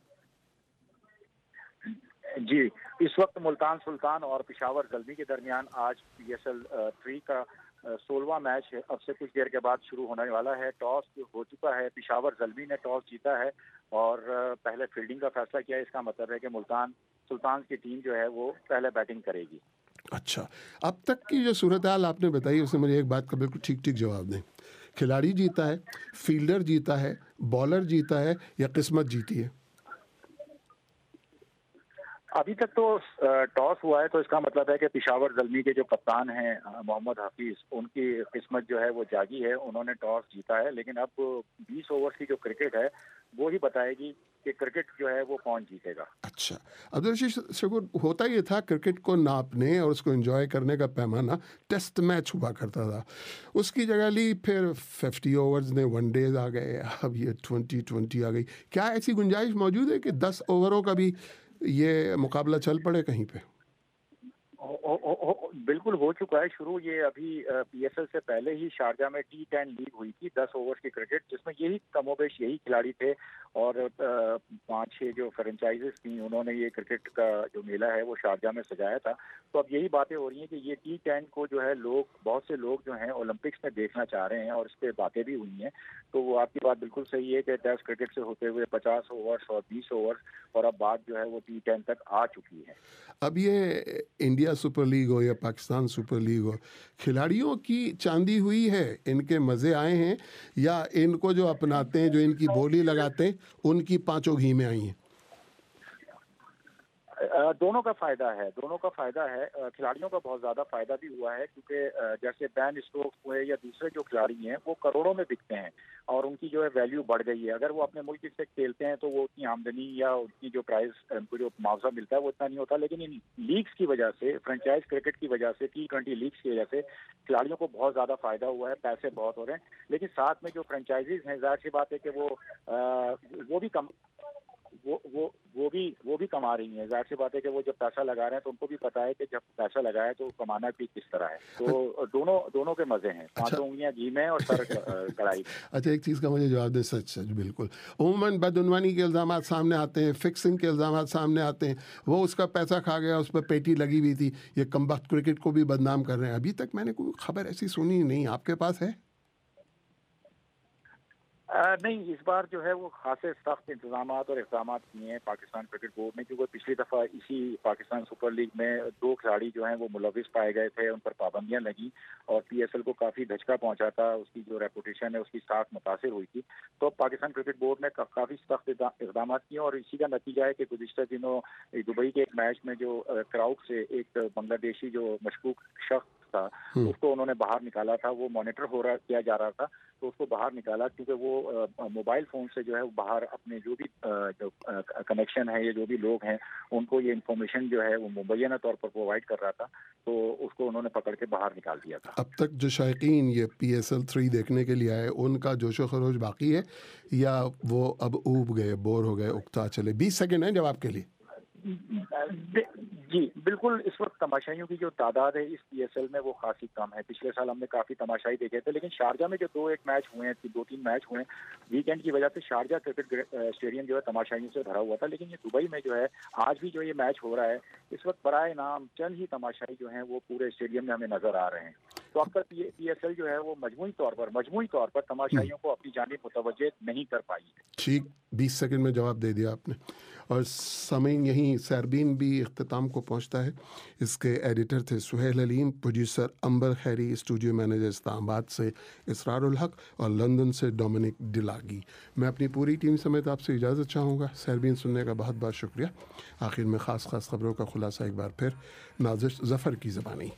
N: جی، اس وقت ملتان سلطان اور پشاور زلمی کے درمیان آج PSL 3 کا 16واں میچ ہے، اب سے کچھ دیر کے بعد شروع ہونے والا ہے۔ ٹاس ہو چکا ہے، پشاور زلمی نے ٹاس جیتا ہے اور پہلے فیلڈنگ کا فیصلہ کیا ہے۔ اس کا مطلب ہے کہ ملتان سلطان کی ٹیم جو ہے وہ پہلے بیٹنگ کرے گی۔
A: اچھا، اب تک کی جو صورتحال آپ نے بتائی اس میں مجھے ایک بات کا بالکل ٹھیک ٹھیک جواب دیں، کھلاڑی جیتا ہے، فیلڈر جیتا ہے، بالر جیتا ہے، یا قسمت جیتی ہے؟
N: ابھی تک تو ٹاس ہوا ہے، تو اس کا مطلب ہے کہ پشاور زلمی کے جو کپتان ہیں محمد حفیظ، ان کی قسمت جو ہے وہ جاگی ہے، انہوں نے ٹاس جیتا ہے۔ لیکن اب 20 اوور کی جو کرکٹ ہے وہی بتائے گی کہ کرکٹ جو ہے وہ کون جیتے گا۔
A: اچھا عبدالرشید شکور، ہوتا یہ تھا کرکٹ کو ناپنے اور اس کو انجوائے کرنے کا پیمانہ ٹیسٹ میچ ہوا کرتا تھا، اس کی جگہ لی پھر 50 اوورز نے، ون ڈیز آ گئے، اب یہ 20 آ گئی۔ کیا ایسی گنجائش موجود ہے کہ 10 اووروں کا بھی یہ مقابلہ چل پڑے کہیں پہ؟
N: بالکل ہو چکا ہے شروع، یہ ابھی PSL سے پہلے ہی شارجہ میں T10 لیگ ہوئی تھی، 10 اوور کی کرکٹ، جس میں یہی کم و بیش یہی کھلاڑی تھے اور 5-6 جو فرنچائزز تھیں، انہوں نے یہ کرکٹ کا جو میلہ ہے وہ شارجہ میں سجایا تھا۔ تو اب یہی باتیں ہو رہی ہیں کہ یہ T10 کو جو ہے بہت سے لوگ جو ہیں اولمپکس میں دیکھنا چاہ رہے ہیں، اور اس پہ باتیں بھی ہوئی ہیں۔ تو وہ آپ کی بات بالکل صحیح ہے کہ ٹیسٹ کرکٹ سے ہوتے ہوئے 50 اوورز اور 20 اوورز، اور اب بات جو ہے وہ T10 تک آ چکی ہے۔
A: اب یہ انڈیا سپر لیگ ہو یا پاکستان سپر لیگ ہو، کھلاڑیوں کی چاندی ہوئی ہے، ان کے مزے آئے ہیں، یا ان کو جو اپناتے ہیں، جو ان کی بولی لگاتے ہیں، ان کی پانچوں گھی میں آئی ہیں؟
N: دونوں کا فائدہ ہے، کھلاڑیوں کا بہت زیادہ فائدہ بھی ہوا ہے، کیونکہ جیسے بین اسٹوکس ہوئے یا دوسرے جو کھلاڑی ہیں وہ کروڑوں میں بکتے ہیں اور ان کی جو ہے ویلیو بڑھ گئی ہے۔ اگر وہ اپنے ملک سے کھیلتے ہیں تو وہ اتنی آمدنی یا ان کی جو پرائز، ان کو جو معاوضہ ملتا ہے وہ اتنا نہیں ہوتا، لیکن ان لیگز کی وجہ سے، فرنچائز کرکٹ کی وجہ سے، T20 لیگز کی وجہ سے کھلاڑیوں کو بہت زیادہ فائدہ ہوا ہے، پیسے بہت ہو رہے ہیں۔ لیکن ساتھ میں جو فرنچائزز ہیں، ظاہر سی بات ہے کہ وہ بھی کما رہی ہیں۔ ظاہر سی بات ہے کہ وہ جب پیسہ لگا رہے ہیں تو ان کو بھی پتا ہے کہ جب پیسہ لگایا تو کمانا بھی کس طرح ہے۔ تو دونوں کے مزے ہیں، پانچوں انگلیاں گھی میں اور سر کڑھائی۔
A: اچھا، ایک چیز کا مجھے جواب دیں، سچ بالکل، عموماً بدعنوانی کے الزامات سامنے آتے ہیں، فکسنگ کے الزامات سامنے آتے ہیں، وہ اس کا پیسہ کھا گیا، اس پہ پیٹی لگی ہوئی تھی، یہ کمبخت کرکٹ کو بھی بدنام کر رہے ہیں۔ ابھی تک میں نے کوئی خبر ایسی سنی نہیں، آپ کے پاس ہے؟
N: نہیں، اس بار جو ہے وہ خاصے سخت انتظامات اور اقدامات کیے ہیں پاکستان کرکٹ بورڈ نے، کیونکہ پچھلی دفعہ اسی پاکستان سپر لیگ میں 2 کھلاڑی جو ہیں وہ ملوث پائے گئے تھے، ان پر پابندیاں لگیں اور PSL کو کافی دھچکا پہنچا تھا، اس کی جو ریپوٹیشن ہے اس کی ساکھ متاثر ہوئی تھی۔ تو پاکستان کرکٹ بورڈ نے کافی سخت اقدامات کیے اور اسی کا نتیجہ ہے کہ گزشتہ دنوں دبئی کے ایک میچ میں جو کراؤڈ سے ایک بنگلہ دیشی جو مشکوک شخص تھا، اس کو انہوں نے باہر نکالا تھا، وہ مانیٹر کیا جا رہا تھا، تو اس کو باہر نکالا کیونکہ وہ موبائل فون سے جو ہے باہر اپنے جو بھی کنیکشن ہے یا جو بھی لوگ ہیں ان کو یہ انفارمیشن جو ہے وہ مبینہ طور پر پرووائڈ کر رہا تھا، تو اس کو انہوں نے پکڑ کے باہر نکال دیا تھا۔
A: اب تک جو شائقین یہ PSL 3 دیکھنے کے لیے آئے، ان کا جوش و خروش باقی ہے یا وہ اب اوب گئے، بور ہو گئے، اکتا چلے؟ 20 سیکنڈ ہیں جواب کے لیے۔
N: جی بالکل، اس وقت تماشائیوں کی جو تعداد ہے اس PSL میں وہ خاصی کم ہے۔ پچھلے سال ہم نے کافی تماشائی دیکھے تھے، لیکن شارجہ میں جو 2-3 میچ ہوئے ہیں ویکینڈ کی وجہ سے شارجہ کرکٹ اسٹیڈیم جو ہے تماشائیوں سے بھرا ہوا تھا، لیکن یہ دبئی میں جو ہے آج بھی جو یہ میچ ہو رہا ہے، اس وقت برائے نام چند ہی تماشائی جو ہیں وہ پورے اسٹیڈیم میں ہمیں نظر آ رہے ہیں۔ تو اب تک PSL جو ہے وہ مجموعی طور پر تماشائیوں کو اپنی جانب متوجہ نہیں کر پائی ہے.
A: ٹھیک 20 سیکنڈ میں جواب دے دیا آپ نے. اور سامعین یہیں سیربین بھی اختتام کو پہنچتا ہے. اس کے ایڈیٹر تھے Sohail Aleem, producer Amber Khairi, studio manager Islamabad سے اسرار الحق اور لندن سے ڈومینک ڈلاگی. میں اپنی پوری ٹیم سمیت آپ سے اجازت چاہوں گا. سیربین سننے کا بہت بہت شکریہ. آخر میں خاص خبروں کا خلاصہ ایک بار پھر نازش ظفر کی زبانی.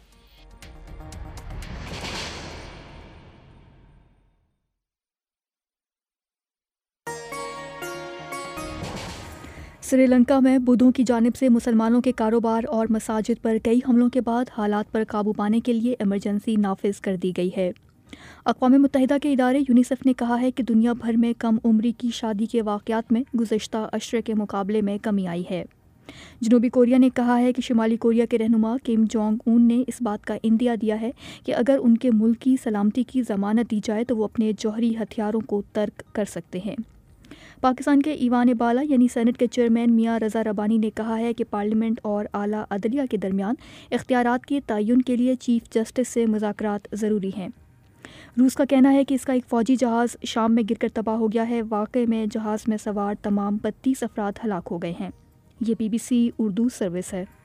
C: سری لنکا میں بدھوں کی جانب سے مسلمانوں کے کاروبار اور مساجد پر کئی حملوں کے بعد حالات پر قابو پانے کے لیے ایمرجنسی نافذ کر دی گئی ہے. اقوام متحدہ کے ادارے یونیسیف نے کہا ہے کہ دنیا بھر میں کم عمری کی شادی کے واقعات میں گزشتہ عشرے کے مقابلے میں کمی آئی ہے. جنوبی کوریا نے کہا ہے کہ شمالی کوریا کے رہنما کم جونگ اون نے اس بات کا اندیا دیا ہے کہ اگر ان کے ملک کی سلامتی کی ضمانت دی جائے تو وہ اپنے جوہری ہتھیاروں کو ترک کر سکتے ہیں. پاکستان کے ایوان بالا یعنی سینٹ کے چیئرمین میاں رضا ربانی نے کہا ہے کہ پارلیمنٹ اور اعلیٰ عدلیہ کے درمیان اختیارات کے تعین کے لیے چیف جسٹس سے مذاکرات ضروری ہیں. روس کا کہنا ہے کہ اس کا ایک فوجی جہاز شام میں گر کر تباہ ہو گیا ہے. واقعے میں جہاز میں سوار تمام 32 افراد ہلاک ہو گئے ہیں. یہ BBC اردو سروس ہے.